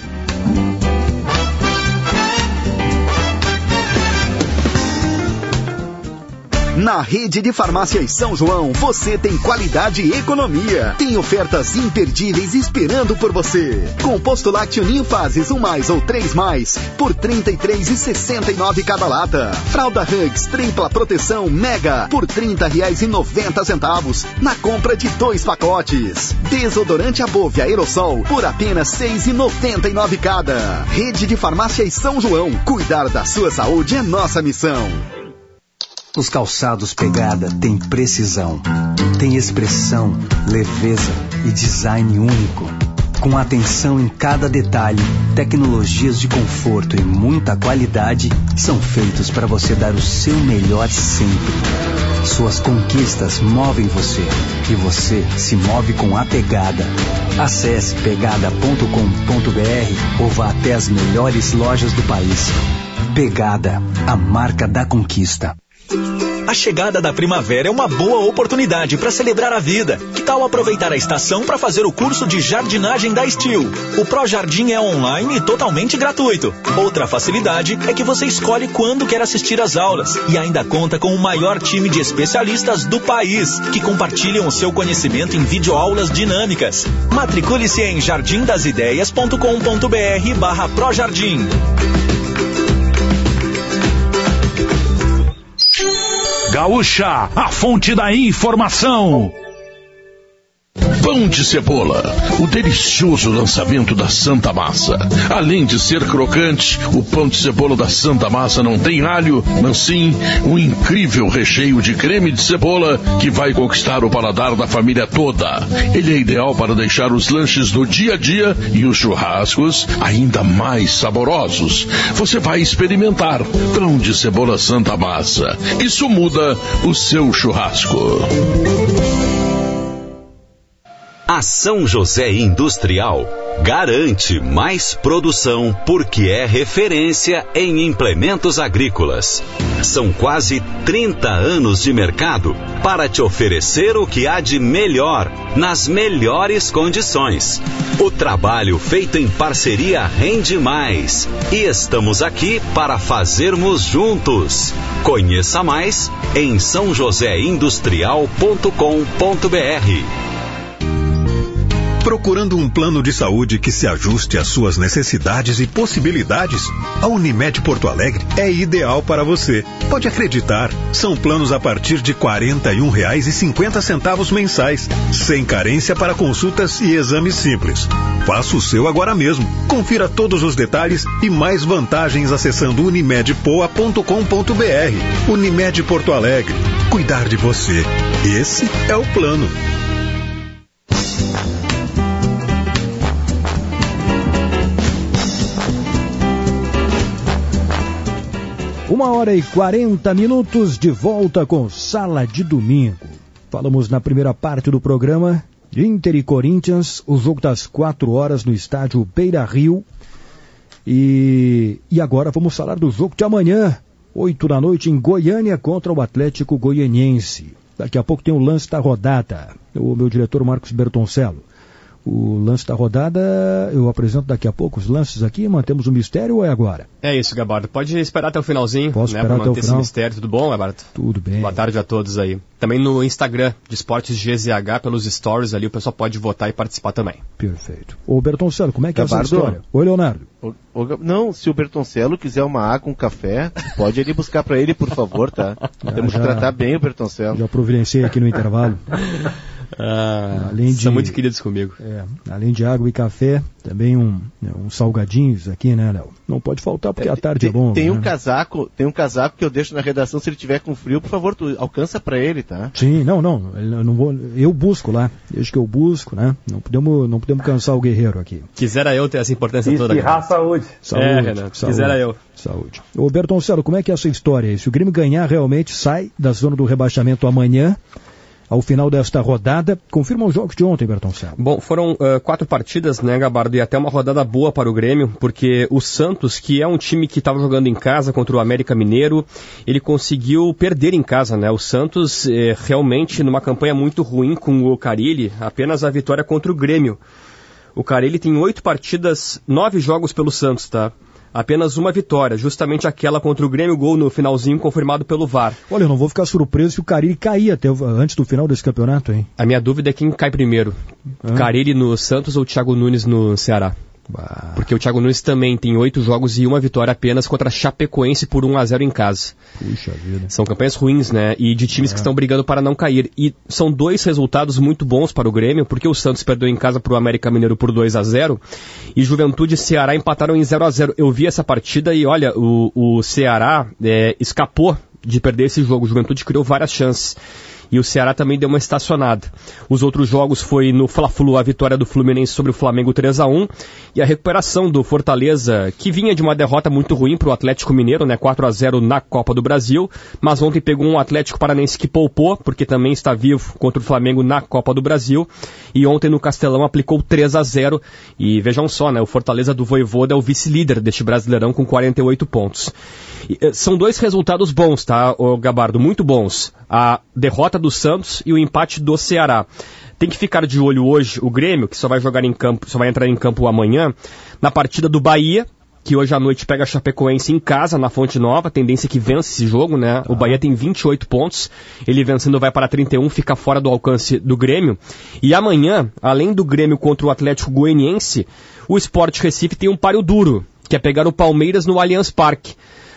Na Rede de Farmácias São João, você tem qualidade e economia. Tem ofertas imperdíveis esperando por você. Composto lácteo Ninho Fases 1+, ou 3+, por R$ 33,69 cada lata. Fralda Hugs tripla proteção Mega, por R$ 30,90 na compra de 2 pacotes. Desodorante Above Aerosol, por apenas R$ 6,99 cada. Rede de Farmácias São João, cuidar da sua saúde é nossa missão. Os calçados Pegada têm precisão, tem expressão, leveza e design único. Com atenção em cada detalhe, tecnologias de conforto e muita qualidade são feitos para você dar o seu melhor sempre. Suas conquistas movem você e você se move com a Pegada. Acesse pegada.com.br ou vá até as melhores lojas do país. Pegada, a marca da conquista. A chegada da primavera é uma boa oportunidade para celebrar a vida. Que tal aproveitar a estação para fazer o curso de jardinagem da Steel? O ProJardim é online e totalmente gratuito. Outra facilidade é que você escolhe quando quer assistir às aulas e ainda conta com o maior time de especialistas do país, que compartilham o seu conhecimento em videoaulas dinâmicas. Matricule-se em jardimdasideias.com.br/projardim. Gaúcha, a fonte da informação. Pão de cebola, o delicioso lançamento da Santa Massa. Além de ser crocante, o pão de cebola da Santa Massa não tem alho, mas sim um incrível recheio de creme de cebola que vai conquistar o paladar da família toda. Ele é ideal para deixar os lanches do dia a dia e os churrascos ainda mais saborosos. Você vai experimentar pão de cebola Santa Massa. Isso muda o seu churrasco. A São José Industrial garante mais produção porque é referência em implementos agrícolas. São quase 30 anos de mercado para te oferecer o que há de melhor, nas melhores condições. O trabalho feito em parceria rende mais e estamos aqui para fazermos juntos. Conheça mais em sãojoséindustrial.com.br. Procurando um plano de saúde que se ajuste às suas necessidades e possibilidades? A Unimed Porto Alegre é ideal para você. Pode acreditar, são planos a partir de R$ 41,50 mensais, sem carência para consultas e exames simples. Faça o seu agora mesmo. Confira todos os detalhes e mais vantagens acessando unimedpoa.com.br. Unimed Porto Alegre. Cuidar de você. Esse é o plano. Uma hora e 40 minutos de volta com Sala de Domingo. Falamos na primeira parte do programa de Inter e Corinthians, o jogo das 4 horas no estádio Beira-Rio. E agora vamos falar do jogo de amanhã, 8 da noite, em Goiânia contra o Atlético Goianiense. Daqui a pouco tem o lance da rodada. O meu diretor Marcos Bertoncello. O lance da rodada, eu apresento daqui a pouco os lances aqui, mantemos o mistério ou é agora? É isso, Gabardo. Pode esperar até o finalzinho, Posso né, esperar para até o manter esse final? mistério. Tudo bom, Gabardo? Tudo bem. Boa tarde a todos aí. Também no Instagram de Esportes GZH, pelos stories ali, o pessoal pode votar e participar também. Perfeito. Ô Bertoncello, como é que Gabardo, é essa história? Oi, Leonardo. Não, se o Bertoncello quiser uma água, um café, pode ali buscar para ele, por favor, tá? Temos que tratar bem o Bertoncello. Já providenciei aqui no intervalo. São muito queridos comigo. Além de água e café, também uns salgadinhos aqui, né, Léo? Não pode faltar porque a tarde é bom. Tem né? um casaco que eu deixo na redação, se ele tiver com frio, por favor, tu alcança para ele, tá? Sim, eu busco lá, desde que eu busco, né? Não podemos cansar o guerreiro aqui. Quisera eu ter essa importância toda. Espirrar saúde. Renan, quisera eu. Saúde. Ô Bertoncello, como é que é essa história aí? Se o Grêmio ganhar, realmente sai da zona do rebaixamento amanhã, ao final desta rodada. Confirma os jogos de ontem, Bertoncello. Bom, foram 4 partidas, né, Gabardo, e até uma rodada boa para o Grêmio, porque o Santos, que é um time que estava jogando em casa contra o América Mineiro, ele conseguiu perder em casa, né? O Santos realmente numa campanha muito ruim com o Carille, apenas a vitória contra o Grêmio. O Carille tem 8 partidas, 9 jogos pelo Santos, tá? Apenas uma vitória, justamente aquela contra o Grêmio, gol no finalzinho confirmado pelo VAR. Olha, eu não vou ficar surpreso se o Carille cair até antes do final desse campeonato, hein? A minha dúvida é quem cai primeiro, Carille no Santos ou Thiago Nunes no Ceará. Porque o Thiago Nunes também tem 8 jogos e uma vitória apenas contra a Chapecoense por 1-0 em casa. Puxa vida. São campanhas ruins, né? E de times que estão brigando para não cair. E são 2 resultados muito bons para o Grêmio, porque o Santos perdeu em casa para o América Mineiro por 2-0 e Juventude e Ceará empataram em 0-0. Eu vi essa partida e olha, o Ceará escapou de perder esse jogo. O Juventude criou várias chances. E o Ceará também deu uma estacionada. Os outros jogos foi no Fla-Flu, a vitória do Fluminense sobre o Flamengo 3-1 e a recuperação do Fortaleza, que vinha de uma derrota muito ruim para o Atlético Mineiro, né, 4-0 na Copa do Brasil, mas ontem pegou um Atlético Paranense que poupou, porque também está vivo contra o Flamengo na Copa do Brasil, e ontem no Castelão aplicou 3-0, e vejam só, né, o Fortaleza do Vojvoda é o vice-líder deste Brasileirão com 48 pontos. São 2 resultados bons, tá, Gabardo, muito bons. A derrota do Santos e o empate do Ceará. Tem que ficar de olho hoje o Grêmio, que só vai entrar em campo amanhã, na partida do Bahia, que hoje à noite pega a Chapecoense em casa, na Fonte Nova, tendência que vence esse jogo, né? O Bahia tem 28 pontos, ele vencendo vai para 31, fica fora do alcance do Grêmio. E amanhã, além do Grêmio contra o Atlético Goianiense, o Sport Recife tem um páreo duro, que é pegar o Palmeiras no Allianz Parque.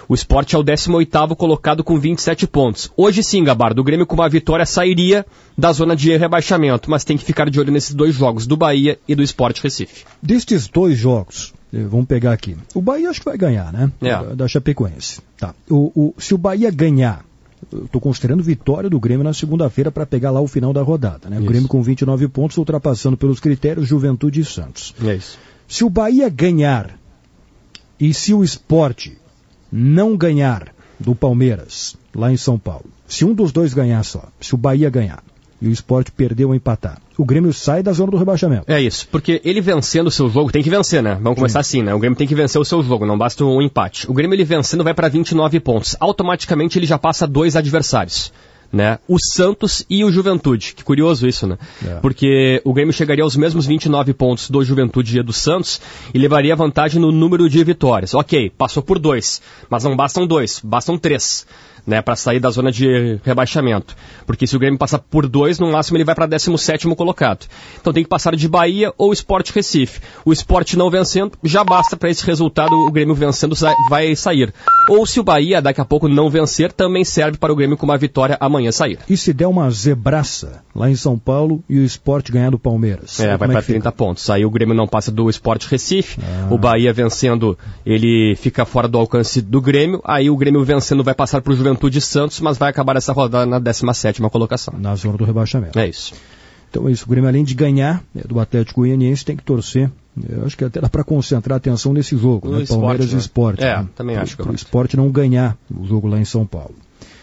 O Sport é o 18º colocado com 27 pontos. Hoje sim, Gabardo, o Grêmio com uma vitória sairia da zona de rebaixamento, mas tem que ficar de olho nesses 2 jogos, do Bahia e do Sport Recife. Destes 2 jogos, vamos pegar aqui. O Bahia acho que vai ganhar, né? Da Chapecoense. Tá. Se o Bahia ganhar, eu estou considerando vitória do Grêmio na segunda-feira para pegar lá o final da rodada, né? O Grêmio com 29 pontos, ultrapassando pelos critérios Juventude e Santos. É isso. Se o Bahia ganhar e se o Sport não ganhar do Palmeiras, lá em São Paulo, se um dos 2 ganhar só, se o Bahia ganhar e o Sport perder ou empatar, o Grêmio sai da zona do rebaixamento. É isso, porque ele vencendo o seu jogo, tem que vencer, né? Vamos começar assim, né? O Grêmio tem que vencer o seu jogo, não basta um empate. O Grêmio, ele vencendo, vai para 29 pontos. Automaticamente ele já passa 2 adversários, né? O Santos e o Juventude. Que curioso isso, né? Porque o Grêmio chegaria aos mesmos 29 pontos do Juventude e do Santos e levaria vantagem no número de vitórias. Ok, passou por 2, mas não bastam 2, bastam 3. Né, para sair da zona de rebaixamento. Porque se o Grêmio passar por 2, no máximo ele vai para 17º colocado. Então tem que passar de Bahia ou Sport Recife. O Sport não vencendo, já basta para esse resultado, o Grêmio vencendo vai sair. Ou se o Bahia daqui a pouco não vencer, também serve para o Grêmio com uma vitória amanhã sair. E se der uma zebraça lá em São Paulo e o Sport ganhar do Palmeiras? Vai para 30 pontos. Aí o Grêmio não passa do Sport Recife, o Bahia vencendo, ele fica fora do alcance do Grêmio, aí o Grêmio vencendo vai passar para o Juventude Santos, mas vai acabar essa rodada na 17ª colocação. Na zona do rebaixamento. É isso. Então é isso, o Grêmio além de ganhar do Atlético Goianiense tem que torcer. Eu acho que até dá para concentrar a atenção nesse jogo, né? Palmeiras e Sport. Também acho que o Sport não ganhar o jogo lá em São Paulo.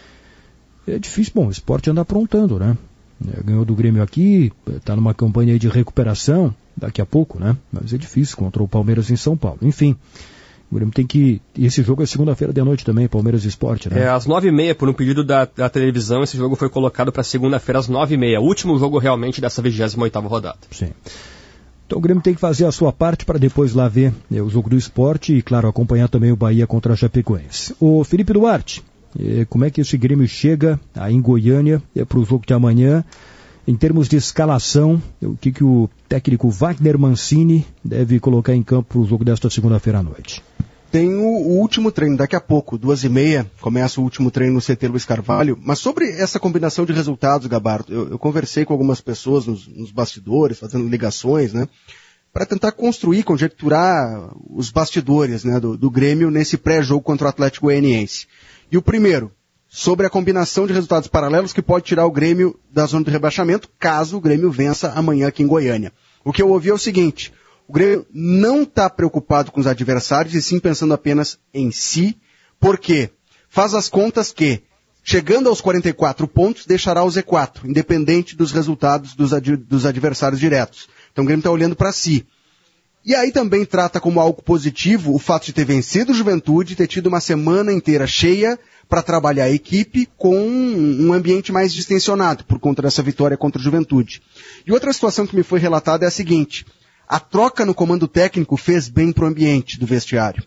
É difícil, o Sport anda aprontando, né? Ganhou do Grêmio aqui, está numa campanha aí de recuperação, daqui a pouco, né? Mas é difícil contra o Palmeiras em São Paulo. Enfim, o Grêmio tem que... E esse jogo é segunda-feira de noite também, Palmeiras e Sport, né? Às 9h30, por um pedido da televisão, esse jogo foi colocado para segunda-feira às 9h30. O último jogo realmente dessa 28ª rodada. Sim. Então o Grêmio tem que fazer a sua parte para depois lá ver o jogo do Sport e, claro, acompanhar também o Bahia contra a Chapecoense. O Felipe Duarte, como é que esse Grêmio chega aí em Goiânia para o jogo de amanhã? Em termos de escalação, o que o técnico Wagner Mancini deve colocar em campo para o jogo desta segunda-feira à noite? Tem o último treino, daqui a pouco, 2h30, começa o último treino no CT Luiz Carvalho. Mas sobre essa combinação de resultados, Gabardo, eu conversei com algumas pessoas nos bastidores, fazendo ligações, né? Para tentar construir, conjecturar os bastidores, né, do Grêmio nesse pré-jogo contra o Atlético Goianiense. E o primeiro, sobre a combinação de resultados paralelos que pode tirar o Grêmio da zona de rebaixamento, caso o Grêmio vença amanhã aqui em Goiânia. O que eu ouvi é o seguinte: o Grêmio não está preocupado com os adversários e sim pensando apenas em si, porque faz as contas que, chegando aos 44 pontos, deixará o Z4, independente dos resultados dos adversários diretos. Então o Grêmio está olhando para si. E aí também trata como algo positivo o fato de ter vencido o Juventude, ter tido uma semana inteira cheia para trabalhar a equipe com um ambiente mais distensionado por conta dessa vitória contra o Juventude. E outra situação que me foi relatada é a seguinte: a troca no comando técnico fez bem para o ambiente do vestiário.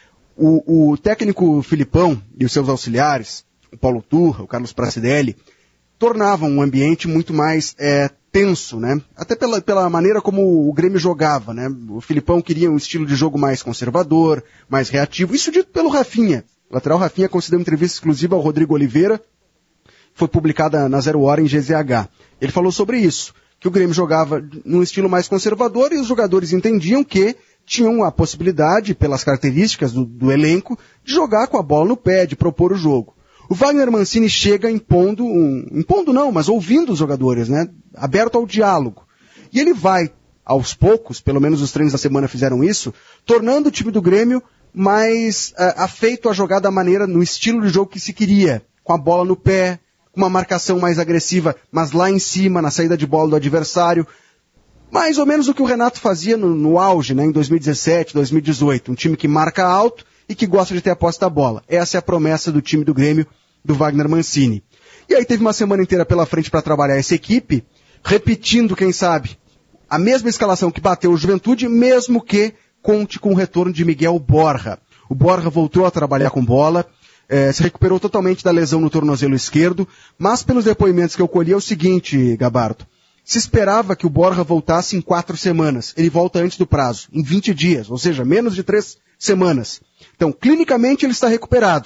O técnico Filipão e os seus auxiliares, o Paulo Turra, o Carlos Pracidelli, tornavam um ambiente muito mais tenso, né? Até pela maneira como o Grêmio jogava, né? O Filipão queria um estilo de jogo mais conservador, mais reativo. Isso dito pelo Rafinha. O lateral Rafinha concedeu uma entrevista exclusiva ao Rodrigo Oliveira, foi publicada na 0 Hora em GZH. Ele falou sobre isso, que o Grêmio jogava num estilo mais conservador e os jogadores entendiam que tinham a possibilidade, pelas características do elenco, de jogar com a bola no pé, de propor o jogo. O Wagner Mancini chega impondo não, mas ouvindo os jogadores, né? Aberto ao diálogo. E ele vai, aos poucos, pelo menos os treinos da semana fizeram isso, tornando o time do Grêmio mais afeito a jogar da maneira, no estilo de jogo que se queria, com a bola no pé, com uma marcação mais agressiva, mas lá em cima, na saída de bola do adversário. Mais ou menos o que o Renato fazia no auge, né, em 2017, 2018. Um time que marca alto e que gosta de ter a posse da bola. Essa é a promessa do time do Grêmio, do Wagner Mancini. E aí teve uma semana inteira pela frente para trabalhar essa equipe, repetindo, quem sabe, a mesma escalação que bateu o Juventude, mesmo que conte com o retorno de Miguel Borja. O Borja voltou a trabalhar com bola, se recuperou totalmente da lesão no tornozelo esquerdo, mas pelos depoimentos que eu colhi é o seguinte, Gabardo: se esperava que o Borja voltasse em 4 semanas. Ele volta antes do prazo, em 20 dias, ou seja, menos de 3 semanas. Então, clinicamente ele está recuperado,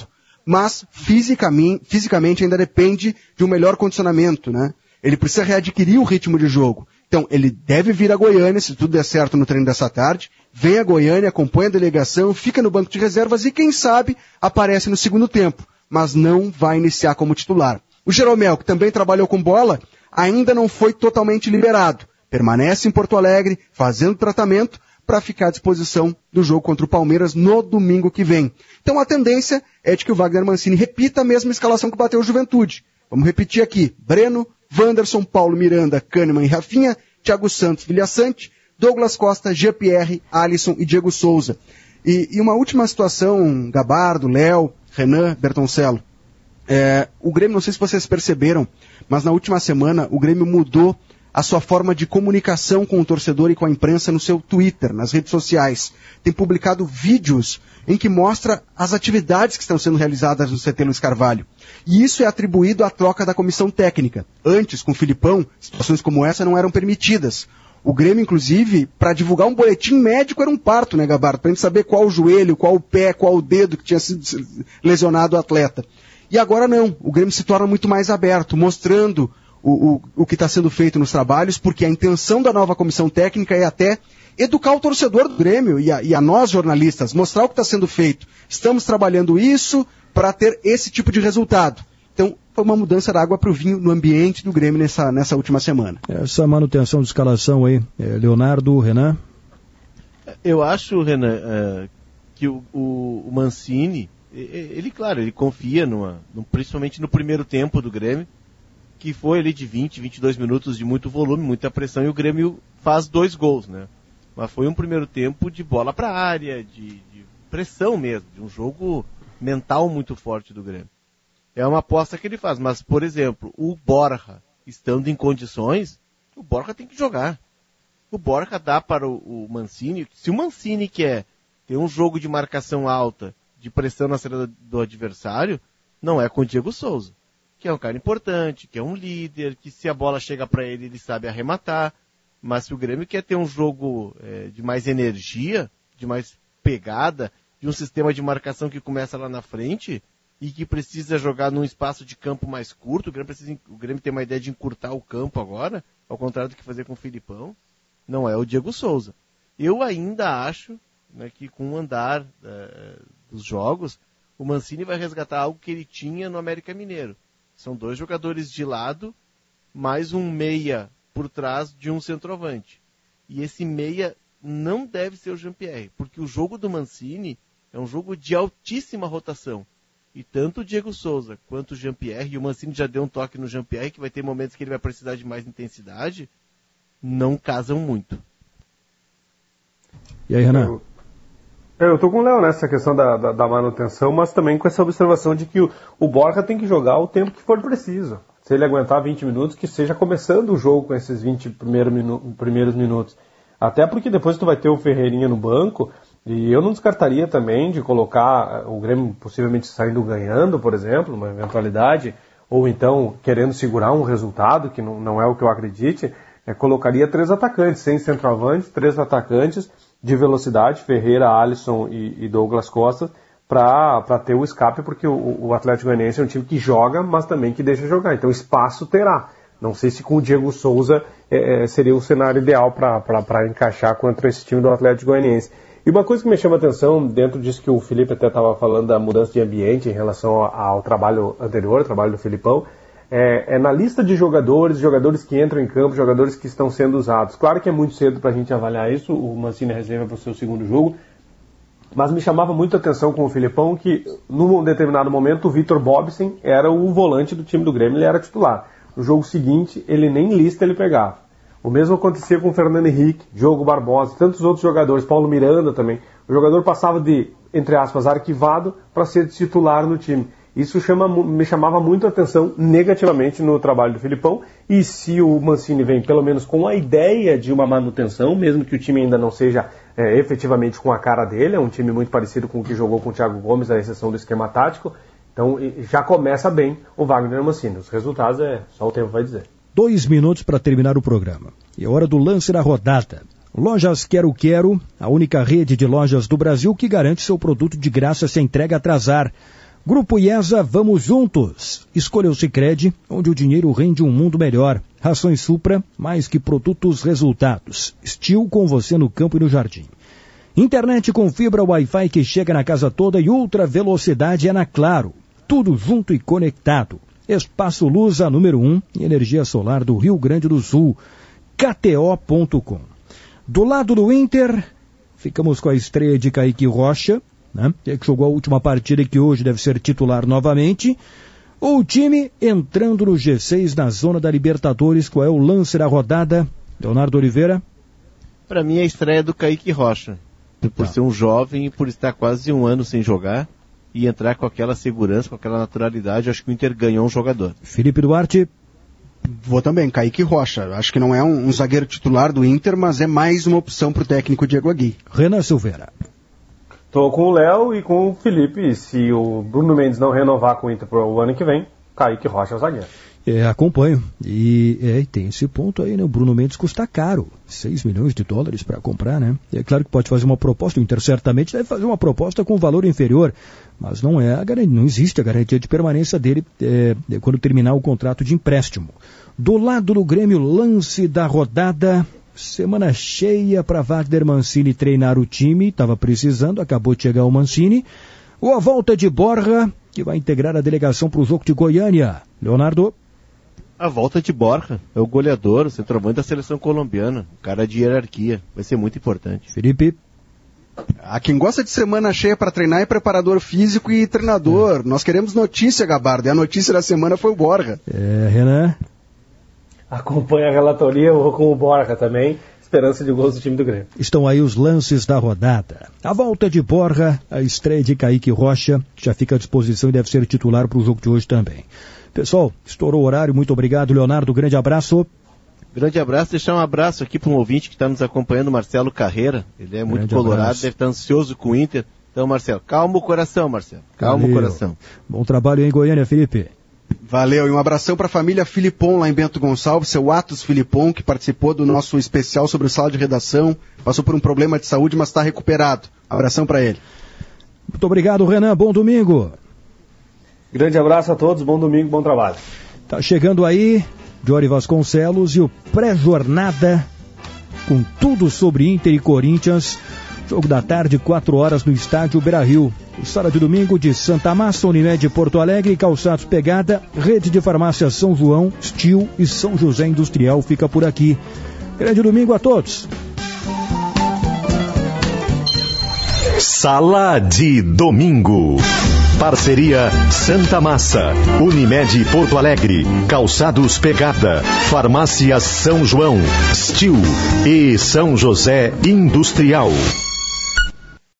mas fisicamente ainda depende de um melhor condicionamento, né? Ele precisa readquirir o ritmo de jogo. Então, ele deve vir a Goiânia, se tudo der certo no treino dessa tarde, vem a Goiânia, acompanha a delegação, fica no banco de reservas e, quem sabe, aparece no segundo tempo, mas não vai iniciar como titular. O Jeromel, que também trabalhou com bola, ainda não foi totalmente liberado. Permanece em Porto Alegre, fazendo tratamento, para ficar à disposição do jogo contra o Palmeiras no domingo que vem. Então, a tendência é de que o Wagner Mancini repita a mesma escalação que bateu o Juventude. Vamos repetir aqui: Breno, Wanderson, Paulo Miranda, Kahneman e Rafinha, Thiago Santos, Vilhaçante, Douglas Costa, Jean-Pierre, Alisson e Diego Souza. E uma última situação, Gabardo, Léo, Renan, Bertoncello. O Grêmio, não sei se vocês perceberam, mas na última semana o Grêmio mudou a sua forma de comunicação com o torcedor e com a imprensa no seu Twitter, nas redes sociais. Tem publicado vídeos em que mostra as atividades que estão sendo realizadas no CT Luiz Carvalho. E isso é atribuído à troca da comissão técnica. Antes, com o Filipão, situações como essa não eram permitidas. O Grêmio, inclusive, para divulgar um boletim médico era um parto, né, Gabardo? Para a gente saber qual o joelho, qual o pé, qual o dedo que tinha sido lesionado o atleta. E agora não. O Grêmio se torna muito mais aberto, mostrando o que está sendo feito nos trabalhos, porque a intenção da nova comissão técnica é até educar o torcedor do Grêmio e a nós jornalistas, mostrar o que está sendo feito. Estamos trabalhando isso para ter esse tipo de resultado. Então, foi uma mudança da água para o vinho no ambiente do Grêmio nessa última semana. Essa manutenção de escalação aí, Leonardo, Renan? Eu acho, Renan, que o Mancini, ele confia principalmente no primeiro tempo do Grêmio, que foi ali de 20, 22 minutos de muito volume, muita pressão, e o Grêmio faz 2 gols, né? Mas foi um primeiro tempo de bola para a área, de pressão mesmo, de um jogo mental muito forte do Grêmio. É uma aposta que ele faz, mas, por exemplo, o Borja, estando em condições, o Borja tem que jogar. O Borja dá para o Mancini, se o Mancini quer ter um jogo de marcação alta, de pressão na saída do adversário, não é com o Diego Souza, que é um cara importante, que é um líder, que se a bola chega para ele, ele sabe arrematar. Mas se o Grêmio quer ter um jogo de mais energia, de mais pegada, de um sistema de marcação que começa lá na frente e que precisa jogar num espaço de campo mais curto, o Grêmio tem uma ideia de encurtar o campo agora, ao contrário do que fazer com o Filipão, não é o Diego Souza. Eu ainda acho, né, que com o andar dos jogos, o Mancini vai resgatar algo que ele tinha no América Mineiro. São 2 jogadores de lado, mais um meia por trás de um centroavante. E esse meia não deve ser o Jean-Pierre, porque o jogo do Mancini é um jogo de altíssima rotação. E tanto o Diego Souza quanto o Jean-Pierre, e o Mancini já deu um toque no Jean-Pierre, que vai ter momentos que ele vai precisar de mais intensidade, não casam muito. E aí, Renan? Eu tô com o Léo nessa questão da manutenção, mas também com essa observação de que o Borja tem que jogar o tempo que for preciso. Se ele aguentar 20 minutos, que seja começando o jogo com esses 20 primeiros minutos. Até porque depois tu vai ter o Ferreirinha no banco, e eu não descartaria também de colocar o Grêmio possivelmente saindo ganhando, por exemplo, uma eventualidade, ou então querendo segurar um resultado, que não é o que eu acredite, colocaria 3 atacantes, sem centroavantes, 3 atacantes de velocidade, Ferreira, Alisson e Douglas Costa, para ter o escape, porque o Atlético Goianiense é um time que joga, mas também que deixa jogar. Então espaço terá. Não sei se com o Diego Souza seria o cenário ideal para encaixar contra esse time do Atlético Goianiense. E uma coisa que me chama a atenção, dentro disso que o Felipe até estava falando da mudança de ambiente em relação ao trabalho anterior, ao trabalho do Filipão, na lista de jogadores que entram em campo, jogadores que estão sendo usados. Claro que é muito cedo para a gente avaliar isso, o Mancini reserva para o seu segundo jogo, mas me chamava muito a atenção com o Filipão que, num determinado momento, o Vitor Bobsen era o volante do time do Grêmio, ele era titular. No jogo seguinte, ele nem lista ele pegava. O mesmo acontecia com o Fernando Henrique, Diogo Barbosa, tantos outros jogadores, Paulo Miranda também. O jogador passava de, entre aspas, arquivado para ser titular no time. Isso me chamava muito a atenção negativamente no trabalho do Filipão, e se o Mancini vem pelo menos com a ideia de uma manutenção, mesmo que o time ainda não seja efetivamente com a cara dele, é um time muito parecido com o que jogou com o Thiago Gomes, à exceção do esquema tático, então já começa bem o Wagner Mancini. Os resultados só o tempo vai dizer. 2 minutos para terminar o programa. E é hora do lance da rodada. Lojas Quero Quero, a única rede de lojas do Brasil que garante seu produto de graça sem entrega atrasar. Grupo IESA, vamos juntos. Escolha o Sicredi, onde o dinheiro rende um mundo melhor. Rações Supra, mais que produtos, resultados. Steel com você no campo e no jardim. Internet com fibra Wi-Fi que chega na casa toda e ultra velocidade é na Claro. Tudo junto e conectado. Espaço Luz, a número 1 em energia solar do Rio Grande do Sul. KTO.com. Do lado do Inter, ficamos com a estreia de Kaique Rocha, né? Que jogou a última partida e que hoje deve ser titular novamente. O time entrando no G6 na zona da Libertadores. Qual é o lance da rodada? Leonardo Oliveira? Para mim é a estreia do Kaique Rocha. Por ser um jovem e por estar quase um ano sem jogar e entrar com aquela segurança, com aquela naturalidade, acho que o Inter ganhou um jogador. Felipe Duarte? Vou também, Kaique Rocha. Acho que não é um zagueiro titular do Inter, mas é mais uma opção para o técnico Diego Aguirre. Renan Silveira? Tô com o Léo e com o Felipe. Se o Bruno Mendes não renovar com o Inter para o ano que vem, Kaique Rocha é o zagueiro. Acompanho. E tem esse ponto aí, né? O Bruno Mendes custa caro. 6 milhões de dólares para comprar, né? É claro que pode fazer uma proposta, o Inter certamente deve fazer uma proposta com valor inferior, mas não existe a garantia de permanência dele quando terminar o contrato de empréstimo. Do lado do Grêmio, lance da rodada. Semana cheia para Wagner Mancini treinar o time. Estava precisando, acabou de chegar o Mancini. Ou a volta de Borja, que vai integrar a delegação para o jogo de Goiânia. Leonardo? A volta de Borja, é o goleador, o centroavante da seleção colombiana, um cara de hierarquia, vai ser muito importante. Felipe? Quem gosta de semana cheia para treinar é preparador físico e treinador. Nós queremos notícia, Gabardo, e a notícia da semana foi o Borja. Renan? Acompanha a relatoria, eu vou com o Borja também. Esperança de gols do time do Grêmio. Estão aí os lances da rodada. A volta de Borja, a estreia de Kaique Rocha, que já fica à disposição e deve ser titular para o jogo de hoje também. Pessoal, estourou o horário, muito obrigado, Leonardo, grande abraço. Grande abraço, deixar um abraço aqui para um ouvinte que está nos acompanhando, Marcelo Carreira, ele é muito colorado, deve estar ansioso com o Inter. Então, Marcelo, calma o coração, Marcelo, calma o coração. Bom trabalho em Goiânia, Felipe. Valeu, e um abração para a família Filipon lá em Bento Gonçalves, seu Atos Filipon, que participou do nosso especial sobre o sala de redação, passou por um problema de saúde, mas está recuperado. Abração para ele. Muito obrigado, Renan, bom domingo. Grande abraço a todos, bom domingo, bom trabalho. Tá chegando aí, Jory Vasconcelos e o pré-jornada com tudo sobre Inter e Corinthians. Jogo da tarde, 4 horas no estádio Beira-Rio. O Sala de Domingo de Santa Massa, Unimed Porto Alegre, Calçados Pegada, Rede de Farmácia São João, Steel e São José Industrial fica por aqui. Grande domingo a todos. Sala de Domingo. Parceria Santa Massa, Unimed Porto Alegre, Calçados Pegada, Farmácia São João, Steel e São José Industrial.